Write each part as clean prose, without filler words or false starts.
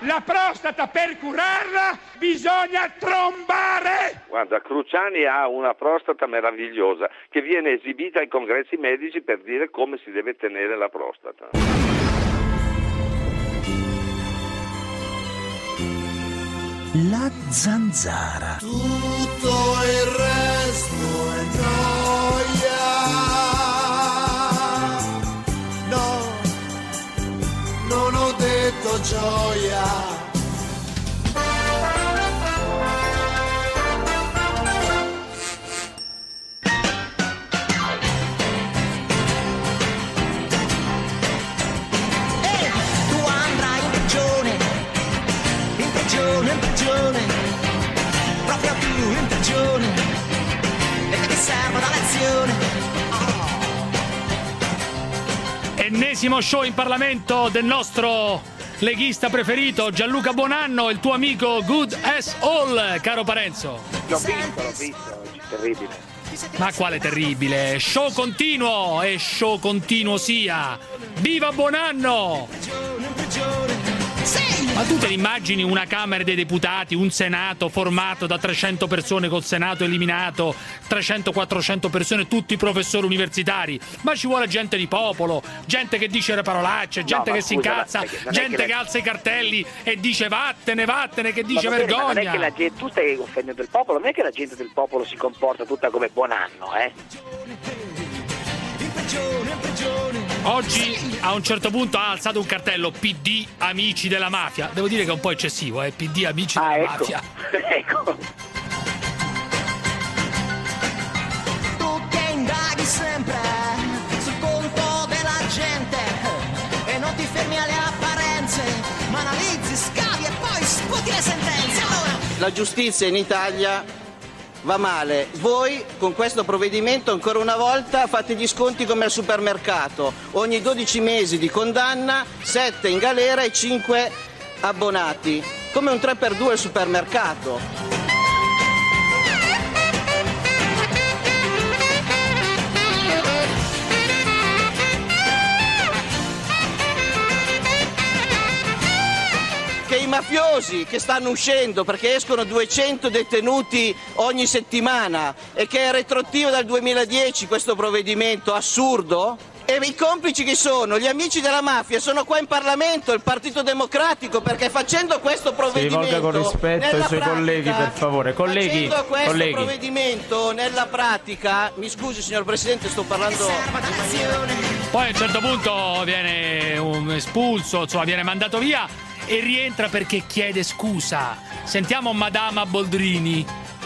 La prostata, per curarla bisogna trombare. Guarda, Cruciani ha una prostata meravigliosa che viene esibita ai congressi medici per dire come si deve tenere la prostata. La zanzara. Tutto il resto è gioia. No, non ho detto gioia. In prigione, proprio più in prigione, e che ti serve la lezione. Ennesimo show in Parlamento del nostro leghista preferito Gianluca Buonanno, il tuo amico Good as All, caro Parenzo. L'ho visto, terribile. Ma quale terribile? Show continuo, e show continuo sia. Viva Buonanno! Ma tu te immagini una Camera dei Deputati, un Senato formato da 300 persone col Senato eliminato, 300-400 persone, tutti professori universitari? Ma ci vuole gente di popolo, gente che dice le parolacce, gente che si incazza, gente che alza i cartelli e dice vattene, che dice vergogna. Ma non è che la gente, tu stai offendendo il popolo, non è che la gente del popolo si comporta tutta come Buonanno, Oggi a un certo punto ha alzato un cartello PD amici della mafia. Devo dire che è un po' eccessivo, PD amici della mafia. Ecco. Tu che indaghi sempre sul conto della gente e non ti fermi alle apparenze, ma analizzi, scavi e poi sputi le sentenze. Allora, la giustizia in Italia va male. Voi con questo provvedimento ancora una volta fate gli sconti come al supermercato. Ogni 12 mesi di condanna, 7 in galera e 5 abbonati. Come un 3x2 al supermercato. Che i mafiosi che stanno uscendo, perché escono 200 detenuti ogni settimana e che è retroattivo dal 2010 questo provvedimento assurdo, e i complici che sono gli amici della mafia sono qua in Parlamento, il Partito Democratico, perché facendo questo provvedimento si rivolga con rispetto ai suoi colleghi, per favore. Colleghi, facendo questo provvedimento nella pratica, mi scusi signor Presidente, sto parlando. Poi a un certo punto viene espulso, insomma viene mandato via e rientra perché chiede scusa. Sentiamo Madama Boldrini.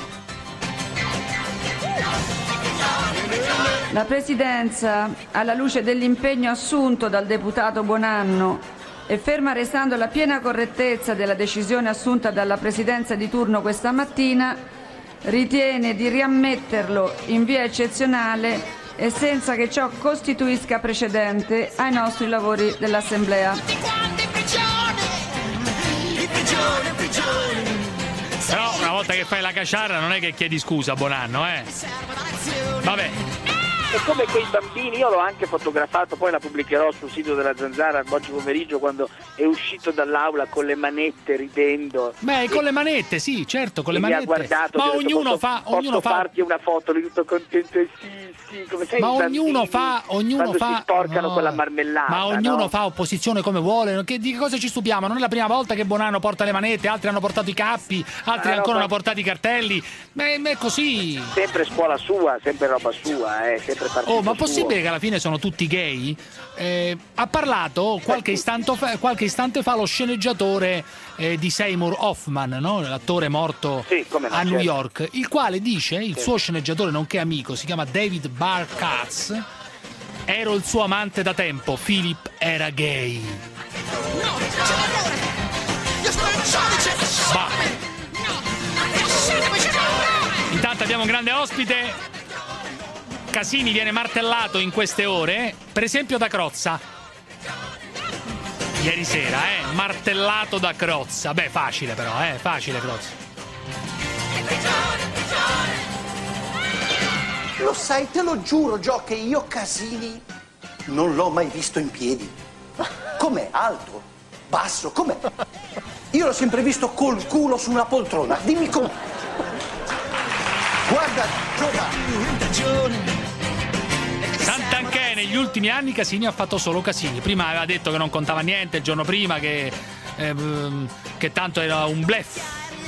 La Presidenza, alla luce dell'impegno assunto dal deputato Buonanno e ferma restando la piena correttezza della decisione assunta dalla Presidenza di turno questa mattina, ritiene di riammetterlo in via eccezionale e senza che ciò costituisca precedente ai nostri lavori dell'Assemblea. Però una volta che fai la caciarra non è che chiedi scusa, Buonanno, Vabbè. È come quei bambini, io l'ho anche fotografato, poi la pubblicherò sul sito della Zanzara oggi pomeriggio, quando è uscito dall'aula con le manette ridendo. Beh, con le manette, sì, certo, con le manette. Mi ha guardato, ma ognuno fa farti una foto, lui tutto contento, sì, come sei. Ma ognuno fa si sporcano con la marmellata. Ma ognuno fa opposizione come vuole. Di che cosa ci stupiamo? Non è la prima volta che Buonanno porta le manette, altri hanno portato i cappi, altri ancora hanno portato i cartelli. Ma è così. Sempre scuola sua, sempre roba sua, Oh, ma possibile che alla fine sono tutti gay? Ha parlato qualche istante fa lo sceneggiatore di Seymour Hoffman, no? L'attore morto a New York, il quale dice, il suo sceneggiatore nonché amico, si chiama David Barr Katz: ero il suo amante da tempo, Philip era gay. Intanto abbiamo un grande ospite. Casini viene martellato in queste ore, per esempio da Crozza. Ieri sera, martellato da Crozza. Beh, facile però, facile Crozza. Lo sai, te lo giuro, Gio, che io Casini non l'ho mai visto in piedi. Com'è? Alto? Basso? Com'è? Io l'ho sempre visto col culo su una poltrona. Dimmi come. Guarda, gioca. Santanchè, negli ultimi anni Casini ha fatto solo casini. Prima aveva detto che non contava niente, il giorno prima che tanto era un bluff.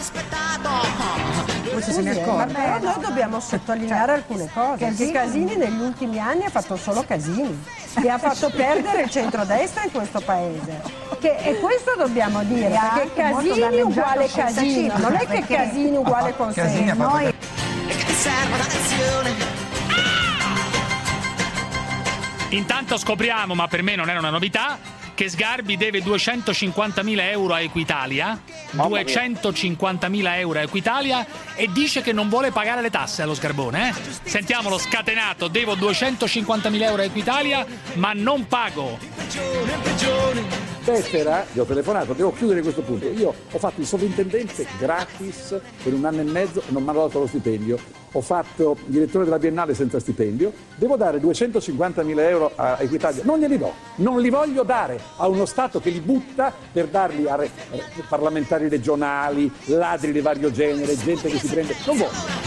Vabbè, noi dobbiamo sottolineare alcune cose. Che Casini negli ultimi anni ha fatto solo casini e ha fatto perdere il centrodestra in questo paese. E questo dobbiamo dire, perché Casini uguale Casino, non è che Casini uguale Consiglio. Noi Intanto scopriamo, ma per me non era una novità, che Sgarbi deve 250.000 euro a Equitalia, 250.000 euro a Equitalia, e dice che non vuole pagare le tasse allo Sgarbone. Sentiamolo scatenato: devo 250.000 euro a Equitalia, ma non pago. Tessera, gli ho telefonato, devo chiudere questo punto. Io ho fatto il sovrintendente gratis per 1 anno e mezzo e non mi hanno dato lo stipendio. Ho fatto direttore della Biennale senza stipendio. Devo dare 250.000 euro a Equitalia. Non glieli do, non li voglio dare a uno Stato che li butta per darli a parlamentari regionali, ladri di vario genere, gente che si prende. Non voglio.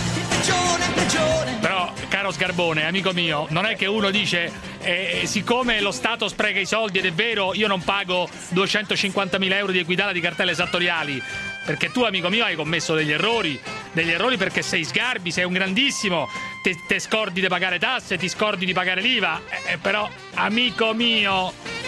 Però, caro Sgarbone, amico mio, non è che uno dice siccome lo Stato spreca i soldi, ed è vero, io non pago 250.000 euro di Equitalia di cartelle esattoriali, perché tu, amico mio, hai commesso degli errori perché sei Sgarbi, sei un grandissimo, te scordi di pagare tasse, ti scordi di pagare l'IVA, però, amico mio,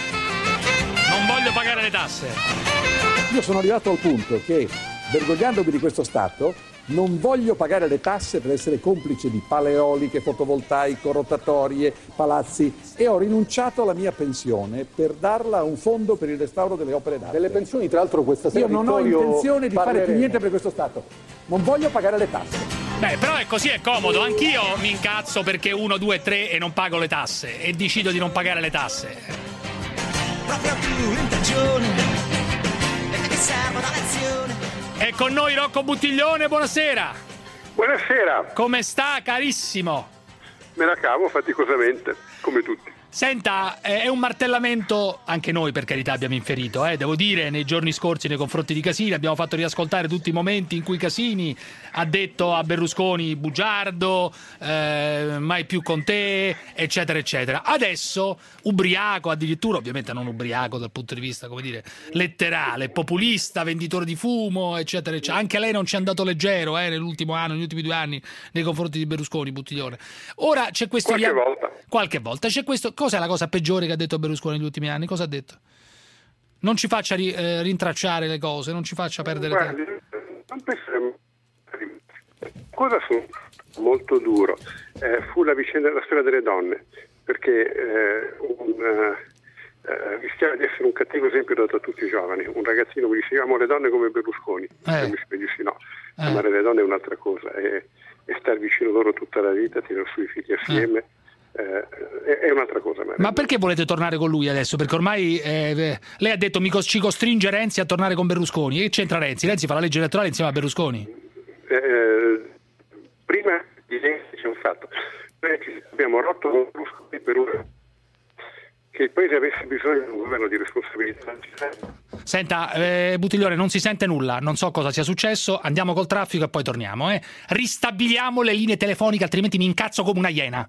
non voglio pagare le tasse. Io sono arrivato al punto che, vergognandomi di questo Stato, non voglio pagare le tasse per essere complice di pale eoliche, fotovoltaico, rotatorie, palazzi, e ho rinunciato alla mia pensione per darla a un fondo per il restauro delle opere d'arte. Delle pensioni, tra l'altro, questa sera. Io non ho intenzione di fare più niente per questo Stato. Non voglio pagare le tasse. Beh, però è così, è comodo. Anch'io mi incazzo perché 1, 2, 3 e non pago le tasse, e decido di non pagare le tasse. Proprio più in prigione, perché ti serve una lezione. È con noi Rocco Buttiglione, buonasera. Buonasera. Come sta, carissimo? Me la cavo faticosamente, come tutti. Senta, è un martellamento, anche noi per carità abbiamo inferito, devo dire, nei giorni scorsi nei confronti di Casini. Abbiamo fatto riascoltare tutti i momenti in cui Casini ha detto a Berlusconi bugiardo, mai più con te, eccetera eccetera. Adesso, ubriaco, addirittura, ovviamente non ubriaco dal punto di vista, come dire, letterale, populista, venditore di fumo, eccetera eccetera. Anche lei non ci è andato leggero nell'ultimo anno, negli ultimi 2 anni, nei confronti di Berlusconi, Buttiglione. Ora c'è questo qualche volta c'è questo. Cos'è la cosa peggiore che ha detto Berlusconi negli ultimi anni? Cosa ha detto? Non ci faccia rintracciare le cose, non ci faccia perdere tempo. Non pensare. Cosa fu molto duro fu la vicenda della storia delle donne, perché rischiava di essere un cattivo esempio dato a tutti i giovani. Un ragazzino mi diceva: amo le donne come Berlusconi. E mi dissi no, amare le donne è un'altra cosa, e star vicino loro tutta la vita, tirare su i figli assieme. È un'altra cosa. Ma perché volete tornare con lui adesso? Perché ormai lei ha detto ci costringe Renzi a tornare con Berlusconi. E c'entra Renzi? Renzi fa la legge elettorale insieme a Berlusconi. Prima di Renzi c'è un fatto: abbiamo rotto con Berlusconi per che il paese avesse bisogno di un governo di responsabilità. Senta, Buttiglione, non si sente nulla, non so cosa sia successo, andiamo col traffico e poi torniamo. Ristabiliamo le linee telefoniche, altrimenti mi incazzo come una iena.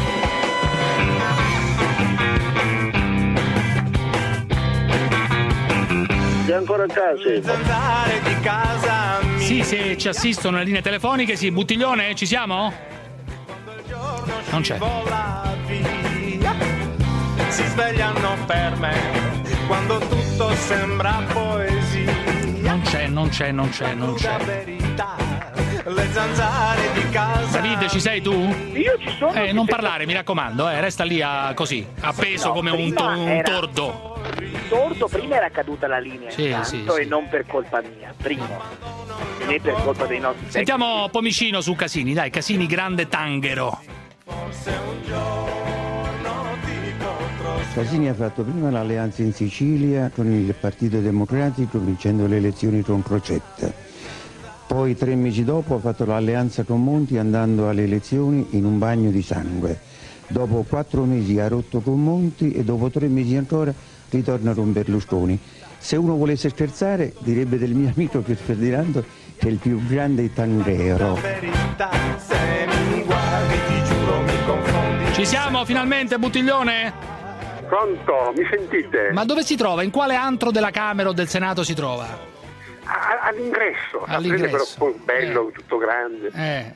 Sei ancora a casa? Sì, se ci assistono le linee telefoniche, sì. Buttiglione, ci siamo? Non c'è. Si svegliano per me quando tutto sembra poesia. Non c'è. Le zanzare di casa. David, ci sei tu? Io ci sono. Non parlare, mi raccomando, resta lì così, appeso come un tordo. Il tordo prima era caduta la linea, sì. E non per colpa mia, primo. Né per colpa dei nostri. Sentiamo Pomicino su Casini, dai, Casini grande tanghero. Forse un giorno ti potrò. Casini ha fatto prima l'alleanza in Sicilia con il Partito Democratico vincendo le elezioni con Crocetta. Poi 3 mesi dopo ha fatto l'alleanza con Monti andando alle elezioni in un bagno di sangue. Dopo 4 mesi ha rotto con Monti e dopo 3 mesi ancora ritorna con Berlusconi. Se uno volesse scherzare direbbe del mio amico Pier Ferdinando che è il più grande tanghero. Ci siamo finalmente, Buttiglione? Pronto, mi sentite? Ma dove si trova? In quale antro della Camera o del Senato si trova? All'ingresso. All'ingresso. Però bello, tutto grande.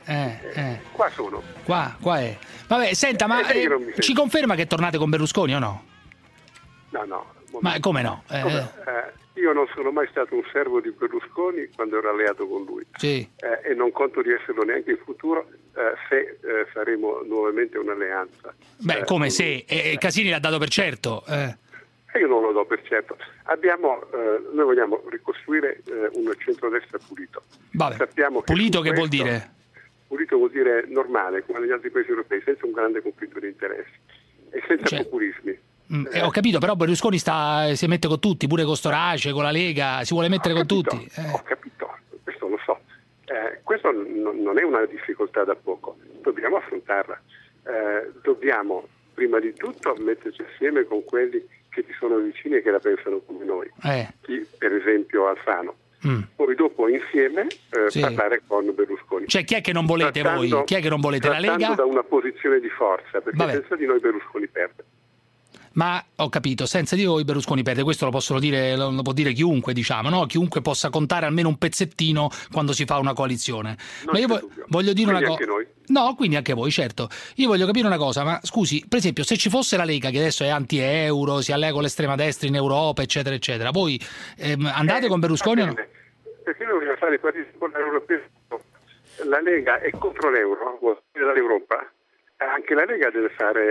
Qua sono. Qua è. Vabbè, senta, ma ci conferma che tornate con Berlusconi o no? No. Ma come no? Io non sono mai stato un servo di Berlusconi quando ero alleato con lui. Sì. E non conto di esserlo neanche in futuro se faremo nuovamente un'alleanza. Beh, come se? Casini l'ha dato per certo. Io non lo do per certo. Noi vogliamo ricostruire un centrodestra pulito. Vabbè. Sappiamo che pulito che vuol dire? Pulito vuol dire normale, come negli altri paesi europei, senza un grande conflitto di interessi e senza populismi. Ho capito, però Berlusconi si mette con tutti, pure con Storace, con la Lega, si vuole mettere con tutti. Ho capito, questo lo so. Questo non è una difficoltà da poco, dobbiamo affrontarla. Dobbiamo prima di tutto metterci assieme con quelli che ci sono vicini e che la pensano come noi. Per esempio Alfano. Poi dopo insieme parlare con Berlusconi. Cioè chi è che non volete voi? Chi è che non volete? La Lega? Da una posizione di forza, perché senza di noi Berlusconi perde. Ma ho capito, senza di voi Berlusconi perde, questo lo possono dire, lo può dire chiunque, diciamo, no? Chiunque possa contare almeno un pezzettino quando si fa una coalizione. Ma io voglio dire una cosa. No, quindi anche voi, certo. Io voglio capire una cosa, ma scusi, per esempio, se ci fosse la Lega che adesso è anti-euro, si allega con l'estrema destra in Europa, eccetera, eccetera, voi andate con Berlusconi o no? Perché noi vogliamo fare i partiti popolari europei. La Lega è contro l'euro, vuol dire dall'Europa. Anche la Lega deve fare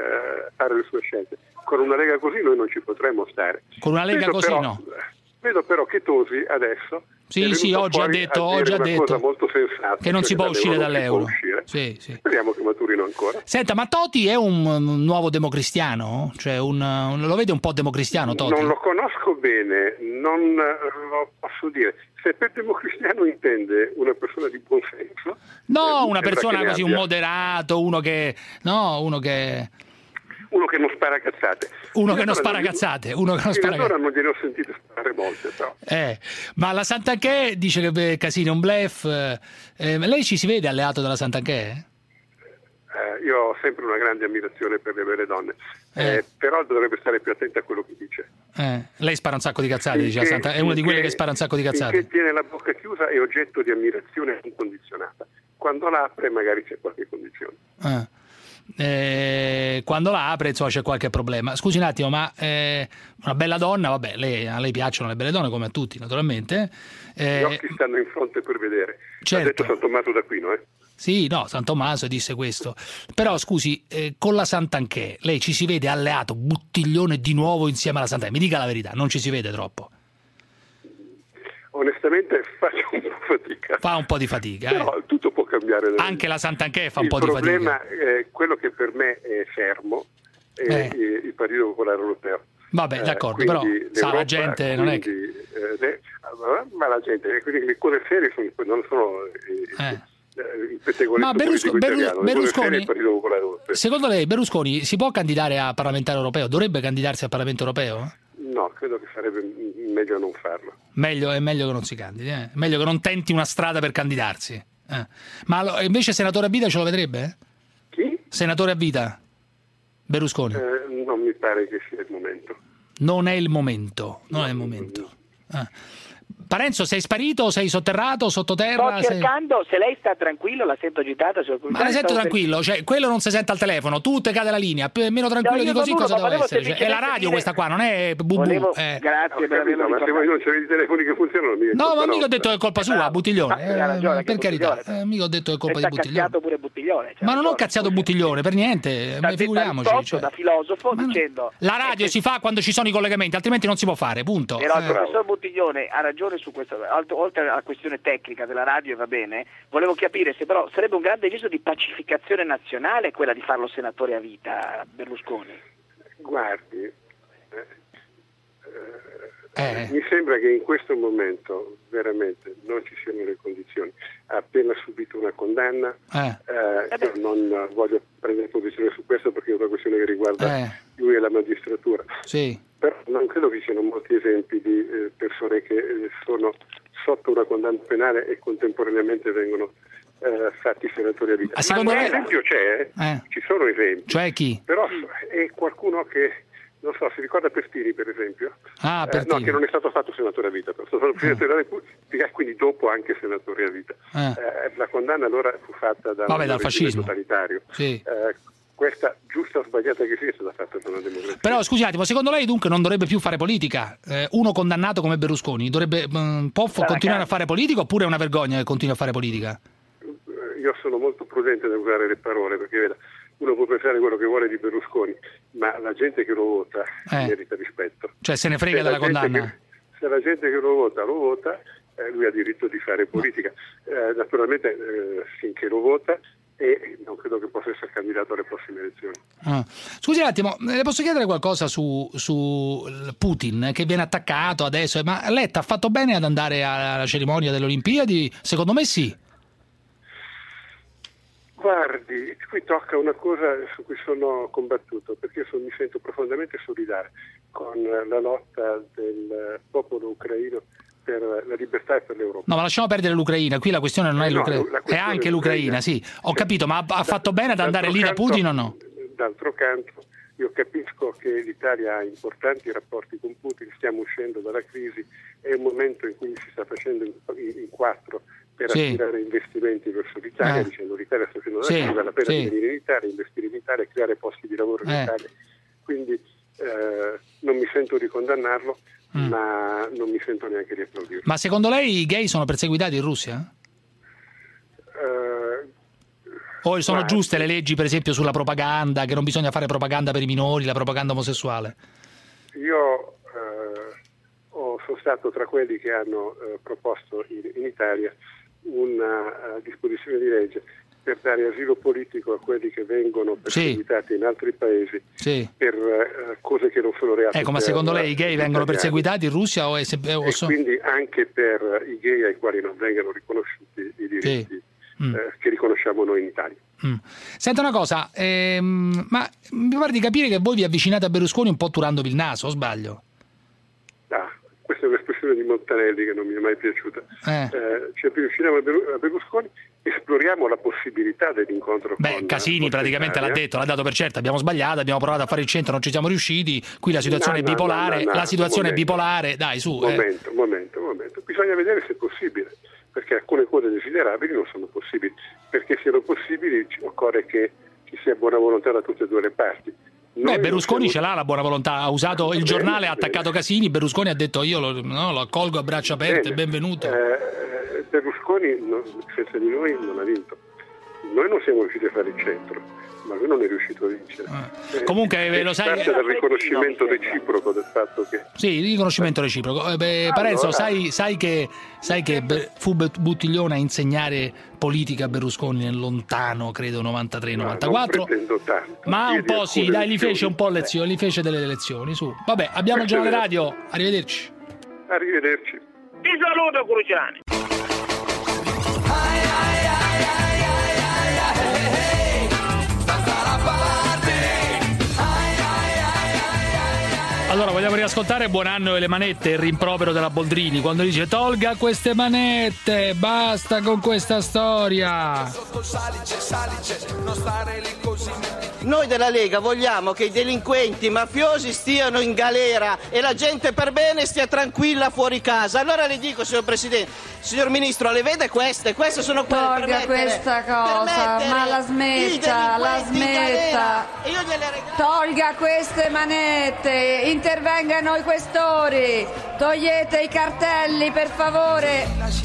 le sue scelte. Con una Lega così noi non ci potremmo stare. Con una Lega così no. Vedo però che Tosi adesso oggi ha detto cosa molto sensata, che non si può uscire dall'euro. Sì. Speriamo che maturino ancora. Senta, ma Toti è un nuovo democristiano? Cioè lo vede un po' democristiano Toti? Non lo conosco bene, non lo posso dire. Se per democristiano intende una persona di buon senso. No, una persona così, un moderato, uno che non spara cazzate. Uno che non spara cazzate. Allora non gliene ho sentite sparare molte, però. Ma la Santanchè dice che Casini è un bluff. Lei ci si vede alleato della Santanchè? Io ho sempre una grande ammirazione per le vere donne, però dovrebbe stare più attenta a quello che dice. Lei spara un sacco di cazzate, dice è una di quelle che spara un sacco di cazzate. Finché tiene la bocca chiusa è oggetto di ammirazione incondizionata. Quando la apre magari c'è qualche condizione. Quando la apre insomma c'è qualche problema. Scusi un attimo, ma una bella donna, vabbè, a lei piacciono le belle donne come a tutti naturalmente. Gli occhi stanno in fronte per vedere. Certo. Ha detto San Tommaso d'Aquino, Sì, no, San Tommaso disse questo. Però scusi, con la Santanchè lei ci si vede alleato Buttiglione di nuovo insieme alla Santanchè? Mi dica la verità, non ci si vede troppo. Onestamente faccio un po' fatica. Fa un po' di fatica. Però tutto può cambiare. Anche la Santanchè fa un po' di fatica. Il problema è quello che per me è fermo, è il Partito Popolare Europeo. Vabbè, d'accordo, però sa, la gente non è che... ma la gente, quindi le cose serie non sono... il pettegolezzo politico italiano, Berlusconi, secondo lei Berlusconi si può candidare a parlamentare europeo? Dovrebbe candidarsi al Parlamento europeo? No, credo che sarebbe meglio non farlo. È meglio che non si candidi, meglio che non tenti una strada per candidarsi. Ma invece senatore a vita ce lo vedrebbe? Chi? Senatore a vita? Berlusconi? Non mi pare che sia il momento. Non è il momento. Parenzo, sei sparito? Sei sotterrato? Sottoterra? Sto cercando, se lei sta tranquillo, la sento agitata. Ma la sento tranquillo, cioè quello non si sente al telefono, tu te cade la linea, meno tranquillo di così cosa deve essere? Cioè, è la radio questa qua, non è bubu. Grazie per averlo ma se voi non c'avete i telefoni che funzionano, no, ma mica ho detto che è colpa sua, Buttiglione. Per carità, mica ho detto che è colpa di Buttiglione. Pure Buttiglione. Ma non ho cazziato Buttiglione, per niente, figuriamoci. Da filosofo dicendo... La radio si fa quando ci sono i collegamenti, altrimenti non si può fare, punto. Però il professor Buttiglione ha ragione su questo, oltre alla questione tecnica della radio, va bene, volevo capire se però sarebbe un grande gesto di pacificazione nazionale quella di farlo senatore a vita Berlusconi. Guardi, mi sembra che in questo momento veramente non ci siano le condizioni. Ha appena subito una condanna, io non voglio prendere posizione su questo perché è una questione che riguarda lui e la magistratura. Sì. però non credo che ci siano molti esempi di persone che sono sotto una condanna penale e contemporaneamente vengono fatti senatori a vita. Secondo lei... esempio c'è, ci sono esempi. Cioè chi? Però è qualcuno che, non so, si ricorda Pertini per esempio? Pertini. No, che non è stato fatto senatore a vita, però è stato Presidente della Repubblica, quindi dopo anche senatore a vita. La condanna allora fu fatta dal fascismo totalitario. Sì. Questa, giusta o sbagliata che sia, è stata fatta da una democrazia. Però scusi un attimo, secondo lei dunque non dovrebbe più fare politica? Uno condannato come Berlusconi può continuare a fare politica, oppure è una vergogna che continui a fare politica? Io sono molto prudente nel usare le parole, perché veda, uno può pensare quello che vuole di Berlusconi, ma la gente che lo vota merita rispetto. Cioè se ne frega della condanna? Se la gente che lo vota, lui ha diritto di fare politica. Naturalmente finché lo vota, e non credo che possa essere candidato alle prossime elezioni. Scusi un attimo, le posso chiedere qualcosa su Putin, che viene attaccato adesso? Ma Letta ha fatto bene ad andare alla cerimonia delle Olimpiadi? Secondo me sì. Guardi, qui tocca una cosa su cui sono combattuto, perché mi sento profondamente solidale con la lotta del popolo ucraino per la libertà e per l'Europa. No, ma lasciamo perdere l'Ucraina, qui la questione non è l'Ucraina, è anche l'Ucraina, sì. Ho capito, ma ha fatto bene ad andare lì da Putin o no? D'altro canto, io capisco che l'Italia ha importanti rapporti con Putin, stiamo uscendo dalla crisi, è un momento in cui si sta facendo in quattro per attirare investimenti verso l'Italia, dicendo l'Italia sta facendo la crisi, vale la pena di venire in Italia, investire in Italia, creare posti di lavoro in Italia. Quindi non mi sento di condannarlo, ma non mi sento neanche di applaudirlo. Ma secondo lei i gay sono perseguitati in Russia? O sono giuste le leggi, per esempio, sulla propaganda, che non bisogna fare propaganda per i minori, la propaganda omosessuale? Io sono stato tra quelli che hanno proposto in Italia una disposizione di legge per dare asilo politico a quelli che vengono perseguitati in altri paesi per cose che non sono reati. Ecco, ma secondo lei i gay vengono perseguitati in Russia quindi anche per i gay ai quali non vengano riconosciuti i diritti che riconosciamo noi in Italia. Senta una cosa, ma mi pare di capire che voi vi avvicinate a Berlusconi un po' turandovi il naso, o sbaglio? Questa è un'espressione di Montanelli che non mi è mai piaciuta. Ci avviciniamo a Berlusconi, esploriamo la possibilità dell'incontro con Casini praticamente l'ha detto, l'ha dato per certo, abbiamo sbagliato, abbiamo provato a fare il centro, non ci siamo riusciti, qui la situazione è bipolare, la situazione è bipolare, dai su. Momento, bisogna vedere se è possibile, perché alcune cose desiderabili non sono possibili, perché siano possibili occorre che ci sia buona volontà da tutte e due le parti. Berlusconi ce l'ha la buona volontà, ha usato il giornale, ha attaccato Casini, Berlusconi ha detto io lo accolgo a braccia aperte, benvenuto. Berlusconi senza di noi non ha vinto, noi non siamo riusciti a fare il centro, ma lui non è riuscito a vincere. Comunque lo sai, parte dal riconoscimento reciproco del fatto che il riconoscimento reciproco. Parenzo, sai che fu Buttiglione a insegnare politica a Berlusconi nel lontano, credo 93-94. Ma un po' dai, gli fece un po' lezioni, gli fece delle lezioni, su. Vabbè, abbiamo il giornale radio, arrivederci. Ti saluto, Cruciani. Allora, vogliamo riascoltare Buonanno e le manette, il rimprovero della Boldrini, quando dice tolga queste manette, basta con questa storia. Noi della Lega vogliamo che i delinquenti mafiosi stiano in galera e la gente per bene stia tranquilla fuori casa. Allora le dico, signor Presidente, signor Ministro, le vede queste sono quelle per mettere, questa cosa, ma la smetta. Tolga queste manette, intervengano i questori, togliete i cartelli per favore.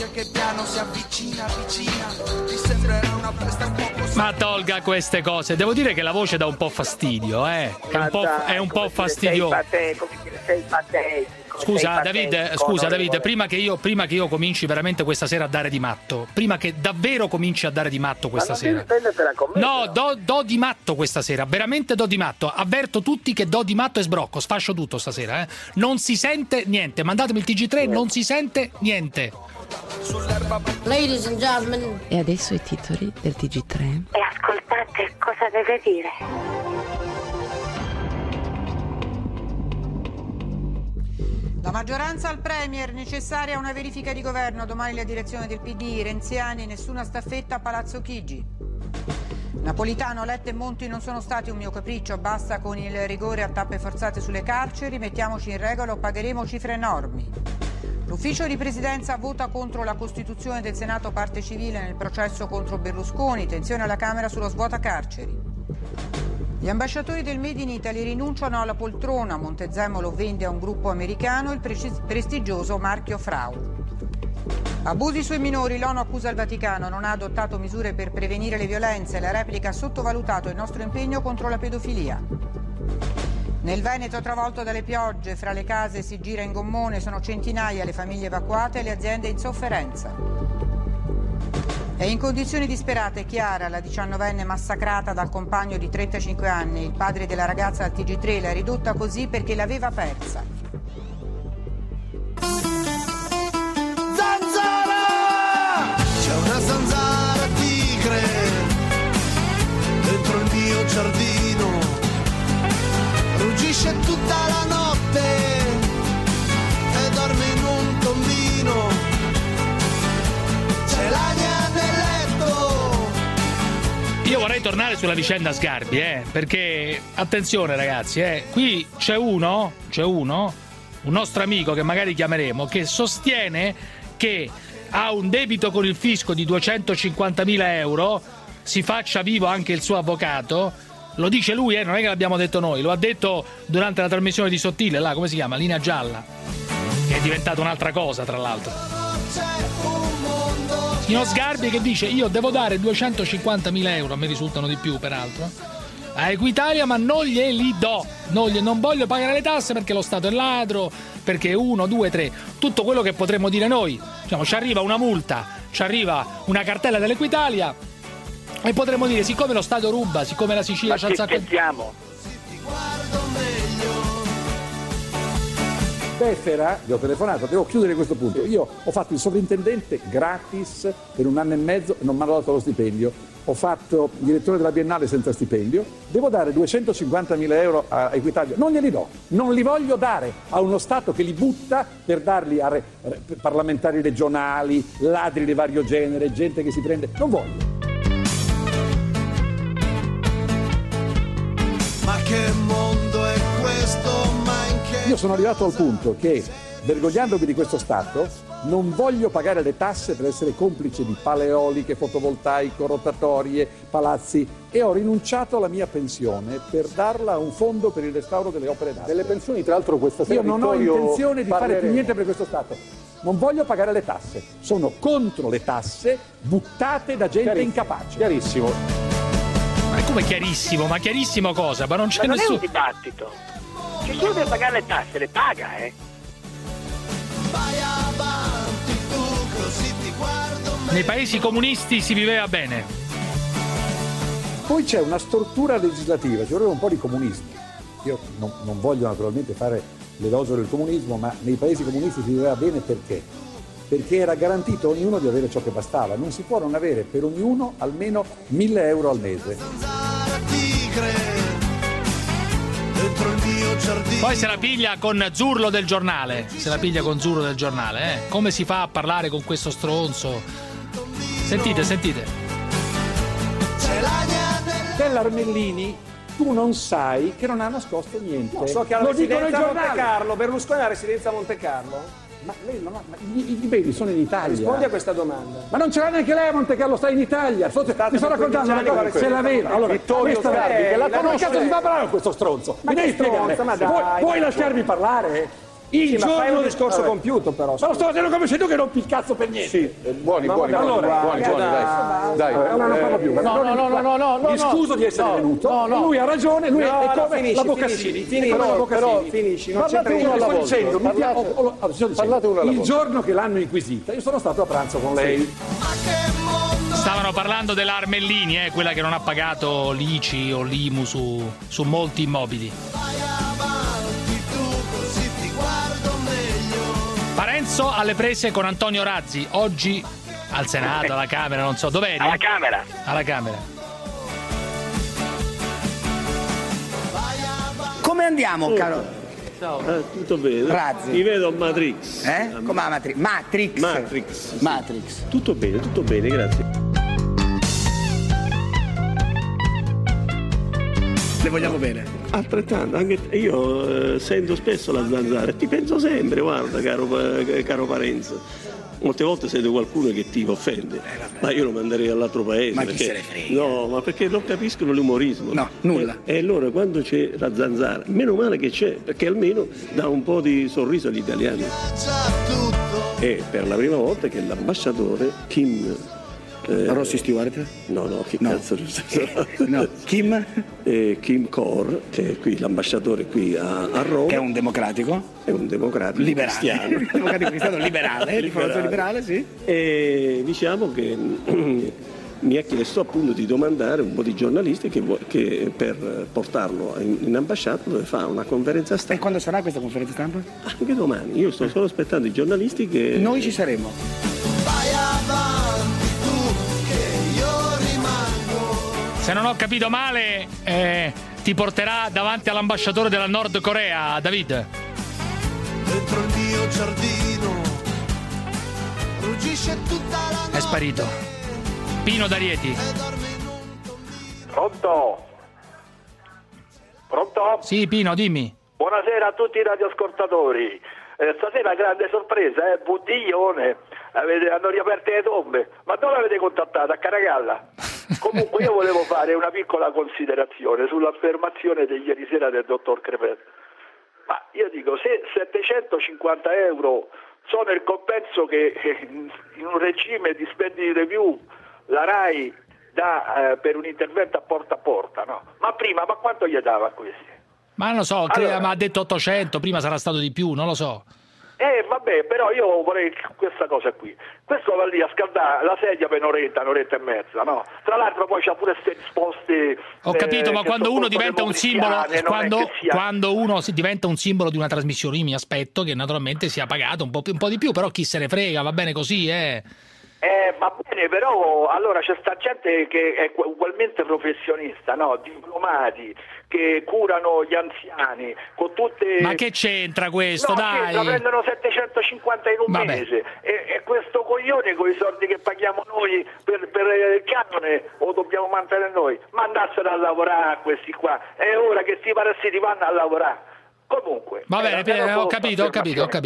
Ma tolga queste cose, devo dire che la voce dà un po' fastidio, è un po' fastidioso. Sei patetico. Scusa David, prima che io cominci veramente questa sera a dare di matto, prima che davvero cominci a dare di matto questa sera. No, do di matto questa sera, veramente do di matto. Avverto tutti che do di matto e sbrocco, sfascio tutto stasera, Non si sente niente, mandatemi il TG3, non si sente niente. Ladies and gentlemen. E adesso i titoli del TG3. E ascoltate cosa deve dire. Da maggioranza al Premier, necessaria una verifica di governo, domani la direzione del PD, renziani, nessuna staffetta a Palazzo Chigi. Napolitano, Letta e Monti non sono stati un mio capriccio, basta con il rigore a tappe forzate sulle carceri, mettiamoci in regola o pagheremo cifre enormi. L'ufficio di presidenza vota contro la costituzione del Senato parte civile nel processo contro Berlusconi, tensione alla Camera sullo svuota carceri. Gli ambasciatori del Made in Italy rinunciano alla poltrona, Montezemolo vende a un gruppo americano il prestigioso marchio Frau. Abusi sui minori, l'ONU accusa il Vaticano, non ha adottato misure per prevenire le violenze, la replica ha sottovalutato il nostro impegno contro la pedofilia. Nel Veneto travolto dalle piogge, fra le case si gira in gommone, sono centinaia le famiglie evacuate e le aziende in sofferenza. È in condizioni disperate Chiara, la 19enne massacrata dal compagno di 35 anni. Il padre della ragazza al TG3 l'ha ridotta così perché l'aveva persa. Zanzara! C'è una zanzara tigre dentro il mio giardino, ruggisce tutta la notte e dorme in un tombino. C'è l'agna nel letto. Io vorrei tornare sulla vicenda Sgarbi, perché attenzione ragazzi, qui c'è uno, un nostro amico che magari chiameremo, che sostiene che ha un debito con il fisco di 250.000 euro, si faccia vivo anche il suo avvocato, lo dice lui, non è che l'abbiamo detto noi, lo ha detto durante la trasmissione di Sottile, là, come si chiama? Linea Gialla, che è diventata un'altra cosa tra l'altro. Signor Sgarbi che dice io devo dare 250.000 euro, a me risultano di più peraltro, a Equitalia, ma non glieli do, non voglio pagare le tasse perché lo Stato è ladro, perché 1, 2, 3, tutto quello che potremmo dire noi, diciamo, ci arriva una multa, ci arriva una cartella dell'Equitalia e potremmo dire siccome lo Stato ruba, siccome la Sicilia c'ha un sacco di... Befera, gli ho telefonato, devo chiudere questo punto. Io ho fatto il sovrintendente gratis per 1 anno e mezzo e non mi hanno dato lo stipendio. Ho fatto il direttore della Biennale senza stipendio. Devo dare 250.000 euro a Equitalia. Non glieli do, non li voglio dare a uno Stato che li butta per darli a parlamentari regionali, ladri di vario genere, gente che si prende. Non voglio. Ma che mondo è questo? Io sono arrivato al punto che, vergognandomi di questo Stato, non voglio pagare le tasse per essere complice di pale eoliche, fotovoltaico, rotatorie, palazzi, e ho rinunciato alla mia pensione per darla a un fondo per il restauro delle opere d'arte. Delle pensioni, tra l'altro, questa sera io non ho intenzione di fare più niente per questo Stato. Non voglio pagare le tasse. Sono contro le tasse buttate da gente incapace. Chiarissimo. Ma come chiarissimo? Ma chiarissimo cosa? Ma non c'è non nessun... è un dibattito. Ci sono per pagare le tasse, le paga, Vai avanti tu, così ti guardo Nei paesi comunisti si viveva bene. Poi c'è una stortura legislativa, ci vorrebbe un po' di comunismo. Io non voglio naturalmente fare l'elogio del comunismo, ma nei paesi comunisti si viveva bene perché? Perché era garantito a ognuno di avere ciò che bastava. Non si può non avere per ognuno almeno 1.000 euro al mese. Poi se la piglia con Zurlo del Giornale. Come si fa a parlare con questo stronzo? Sentite. Dell'Armellini tu non sai che non ha nascosto niente. No, so che ha la residenza a Monte Carlo. Berlusconi ha la residenza a Monte Carlo. Ma lei non ha, i beni sono in Italia. Rispondi a questa domanda. Ma non ce l'ha neanche lei a Monte Carlo, sta in Italia. Ti sto raccontando una cosa, se l'aveva. Allora, Vittorio Sgarbi, che la come cazzo si fa a parlare con questo stronzo? Ma che stronzo, ma dai. Puoi lasciarmi parlare? Sì, ma fai un discorso compiuto però. Ma lo sto facendo come se tu che rompi il cazzo per niente. Sì, buoni, dai. Non parlo più. No. Mi scuso di essere venuto. Lui ha ragione, lui è come la Boccassini. Però finisci, non c'entra uno alla volta. Parlate uno alla volta. Il giorno che l'hanno inquisita, io sono stato a pranzo con lei. Stavano parlando dell'Armellini, quella che non ha pagato l'ICI o l'IMU su molti immobili. Parenzo alle prese con Antonio Razzi, oggi al Senato, alla Camera, non so, dov'eri? Alla Camera. Alla Camera. Come andiamo, caro? Ciao. Tutto bene? Razzi. Ti vedo a Matrix. Come a Matrix? Matrix. Tutto bene, grazie. Le vogliamo bene. Altrettanto, anche io sento spesso la zanzara e ti penso sempre, guarda, caro Parenzo. Molte volte sento qualcuno che ti offende, ma io lo manderei all'altro paese. Ma chi se ne frega? No, ma perché non capiscono l'umorismo. No, nulla. E allora quando c'è la zanzara, meno male che c'è, perché almeno dà un po' di sorriso agli italiani. E per la prima volta che l'ambasciatore Kim Rossi Stewart? No, che cazzo no, Kim? Kim Kaur, che è qui l'ambasciatore qui a Roma. Che è un democratico? È un democratico liberale. cristiano. Democratico cristiano liberale, di forza liberale, sì. E diciamo che mi ha chiesto appunto di domandare un po' di giornalisti che per portarlo in ambasciata dove fa una conferenza stampa. E quando sarà questa conferenza stampa? Anche domani. Io sto solo aspettando i giornalisti che... Noi ci saremo. Vai avanti tu che io rimango. Se non ho capito male, ti porterà davanti all'ambasciatore della Nord Corea, David. Dentro il mio giardino ruggisce tutta la notte. È sparito. Pino D'Arieti. Pronto? Sì, Pino, dimmi. Buonasera a tutti i radioascoltatori. Stasera grande sorpresa, Buddiglione. Hanno riaperto le tombe. Ma dove l'avete contattato? A Caracalla? Comunque io volevo fare una piccola considerazione sull'affermazione di ieri sera del dottor Crepet. Ma io dico, se 750 euro sono il compenso che in un regime di spending review la RAI dà per un intervento a porta, no? Ma prima, quanto gli dava a questi? Ma non lo so, ma ha detto 800, prima sarà stato di più, non lo so. Vabbè, però io vorrei questa cosa qui. Questo va lì a scaldare la sedia per un'oretta e mezza, no? Tra l'altro poi c'ha pure queste risposte. Ho capito, ma quando uno diventa un simbolo, quando uno diventa un simbolo di una trasmissione, io mi aspetto che naturalmente sia pagato un po' di più, però chi se ne frega, va bene così, Va bene, però allora c'è sta gente che è ugualmente professionista, no? Diplomati che curano gli anziani con tutte. Ma che c'entra questo, no, dai? La prendono 750 in un mese e questo coglione con i soldi che paghiamo noi per il canone o dobbiamo mantenere noi, ma andassero a lavorare a questi qua, è ora che sti parassiti vanno a lavorare. Comunque va bene, ho capito. Grazie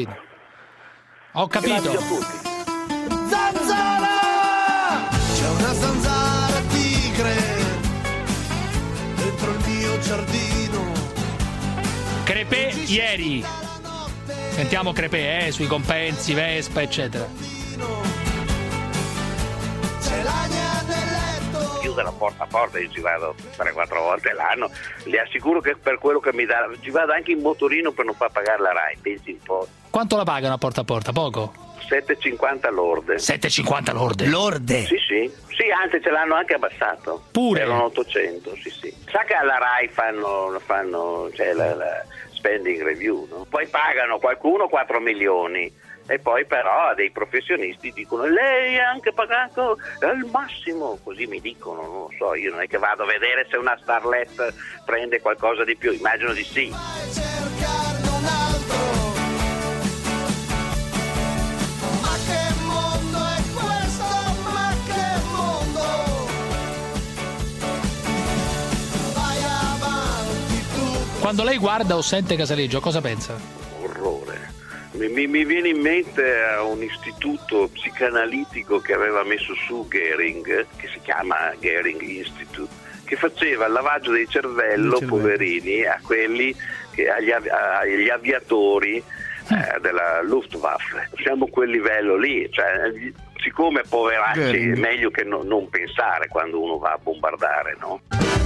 a tutti. Zanzara! C'è una zanzara tigre dentro il mio giardino. Crepè ieri. Sentiamo Crepè, sui compensi, Vespa, eccetera. C'è l'agna nel letto. Chiude la porta a porta, io ci vado 3-4 volte l'anno, le assicuro che per quello che mi dà, ci vado anche in motorino per non far pagare la RAI, pensi un po'. Quanto la pagano a porta? Poco? 7,50 lorde. 7,50 lorde? Lorde? Sì, anzi ce l'hanno anche abbassato. Pure? Erano 800, sì. Sa che alla RAI fanno cioè la spending review, no? Poi pagano qualcuno 4 milioni e poi però dei professionisti dicono lei ha anche pagato al massimo, così mi dicono, non lo so, io non è che vado a vedere se una starlet prende qualcosa di più, immagino di sì. Quando lei guarda o sente Casaleggio, cosa pensa? Orrore. Mi viene in mente un istituto psicanalitico che aveva messo su Goering, che si chiama Goering Institute, che faceva il lavaggio del cervello, poverini, a quelli agli aviatori della Luftwaffe. Siamo a quel livello lì, cioè, siccome poveracci è meglio che non pensare quando uno va a bombardare, no?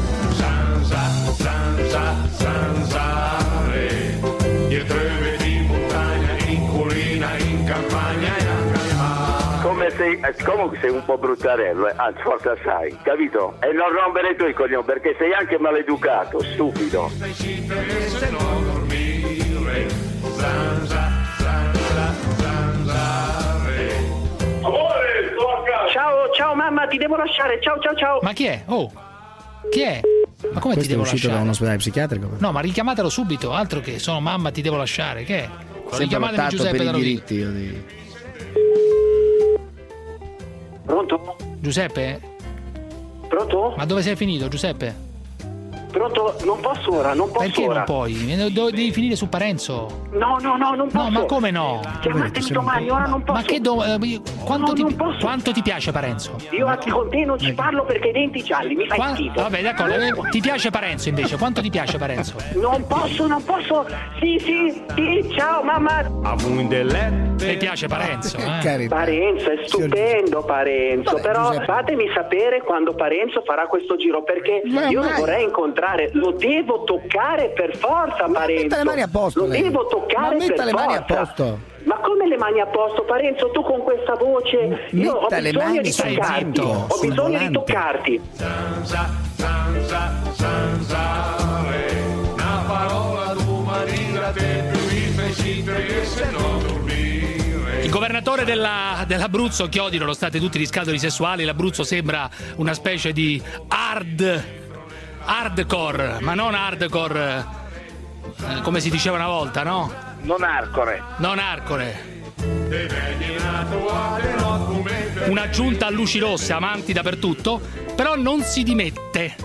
Zanzare, dietro i veti in montagna, in collina, in campagna. Comunque sei un po' bruttarello, anzi forse assai, capito? E non rompere i tuoi coglioni perché sei anche maleducato, stupido. Ciao mamma, ti devo lasciare, ciao. Ma chi è? Chi è? Ma come ti devo è uscito lasciare? da un ospedale psichiatrico? No, ma richiamatelo subito, altro che sono mamma, ti devo lasciare, che è? Richiamatemi Giuseppe per da i Rovino. diritti, io di... Pronto? Giuseppe? Pronto? Ma dove sei finito, Giuseppe? Pronto? Non posso ora, non posso Perché ora. non puoi? Devi finire su Parenzo. No, non posso. No, ma come no? Chiamatemi domani, ora non posso. Ma che quanto ti piace Parenzo? Io con te non ci parlo perché hai i denti gialli, mi fai schifo. Vabbè, d'accordo. Ti piace Parenzo invece? Quanto ti piace Parenzo? Non posso. Sì, ciao mamma. Ti piace Parenzo? Parenzo è stupendo, Parenzo. Vabbè, però Giuseppe, fatemi sapere quando Parenzo farà questo giro, perché io lo vorrei incontrare. Lo devo toccare per forza, Parenzo. Metta le mani a posto. Lo devo toccare per forza. Mani a posto. Ma come le mani a posto, Parenzo? Tu con questa voce, io ho le bisogno mani di toccarti. Ho bisogno di toccarti. Una parola tu Marina te più mi feci tre se non dormire. Il governatore dell'Abruzzo, Chiodino, lo state tutti riscaldoli sessuali, l'Abruzzo sembra una specie di hardcore, ma non hardcore come si diceva una volta, no? Non arcore. Una giunta a luci rosse, amanti dappertutto, però non si dimette.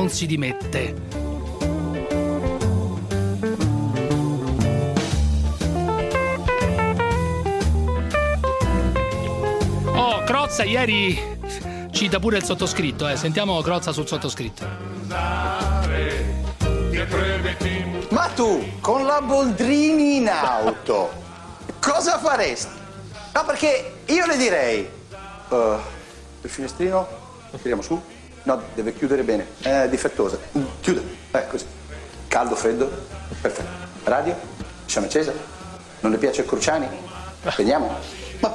Oh, Crozza ieri cita pure il sottoscritto, sentiamo Crozza sul sottoscritto. Ma tu, con la Boldrini in auto, cosa faresti? No, perché io le direi, il finestrino, lo tiriamo su? No, deve chiudere bene, è difettosa. Chiude, così. Caldo, freddo, perfetto. Radio, lasciamo accesa? Non le piace il Cruciani? Vediamo? Ma...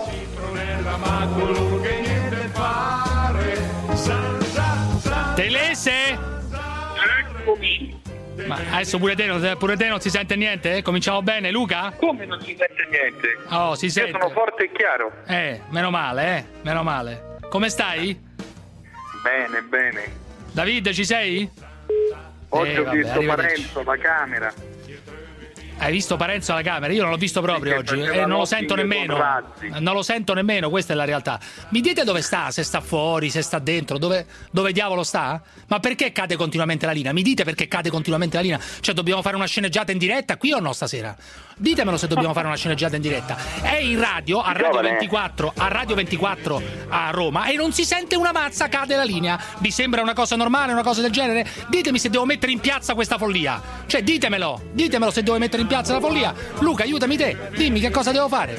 Telese? Eccomi. Ma adesso pure te non si sente niente? Cominciamo bene, Luca? Come non si sente niente? Oh, si sente. Io sono forte e chiaro. Meno male. Come stai? Bene. David, ci sei? Oggi ho visto Parenzo, la Camera. Hai visto Parenzo alla Camera? Io non l'ho visto proprio oggi e non lo sento nemmeno. Non lo sento nemmeno, questa è la realtà. Mi dite dove sta? Se sta fuori, se sta dentro, dove diavolo sta? Ma perché cade continuamente la linea? Mi dite perché cade continuamente la linea? Cioè dobbiamo fare una sceneggiata in diretta qui o no stasera? Ditemelo se dobbiamo fare una sceneggiata in diretta. È in radio, a Radio 24, a Roma e non si sente una mazza, cade la linea. Vi sembra una cosa normale, una cosa del genere? Ditemi se devo mettere in piazza questa follia. Cioè ditemelo se devo mettere in piazza la follia. Luca, aiutami te, dimmi che cosa devo fare.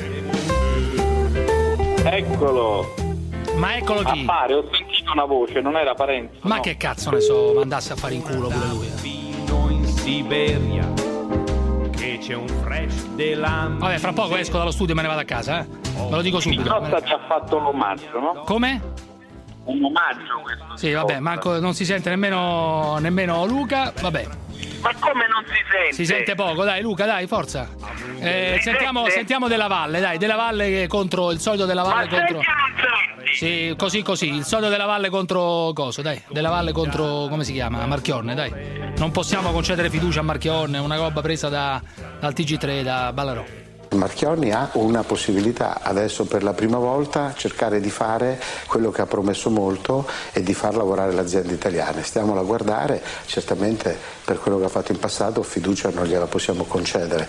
Eccolo. Ma eccolo chi? Appare, ho sentito una voce, non era Parenzo. Ma no. Che cazzo ne so, mandasse a fare in culo pure lui. Fino in Siberia, che c'è un fresh della... Vabbè, fra poco esco dallo studio e me ne vado a casa, Ve lo dico subito. Crozza ci ha fatto l'omaggio, no? Come? Un omaggio questo. Sì, vabbè, manco non si sente nemmeno Luca, vabbè. Ma come non si sente? Si sente poco, dai Luca, dai, forza. Sentiamo Della Valle, dai, Della Valle contro il solito Della Valle contro. Sì, così, il solito Della Valle contro coso, dai. Della Valle contro come si chiama? Marchionne, dai. Non possiamo concedere fiducia a Marchionne, una roba presa dal TG3 da Ballarò. Marchionne ha una possibilità adesso per la prima volta cercare di fare quello che ha promesso molto e di far lavorare le aziende italiane. Stiamola a guardare, certamente per quello che ha fatto in passato fiducia non gliela possiamo concedere.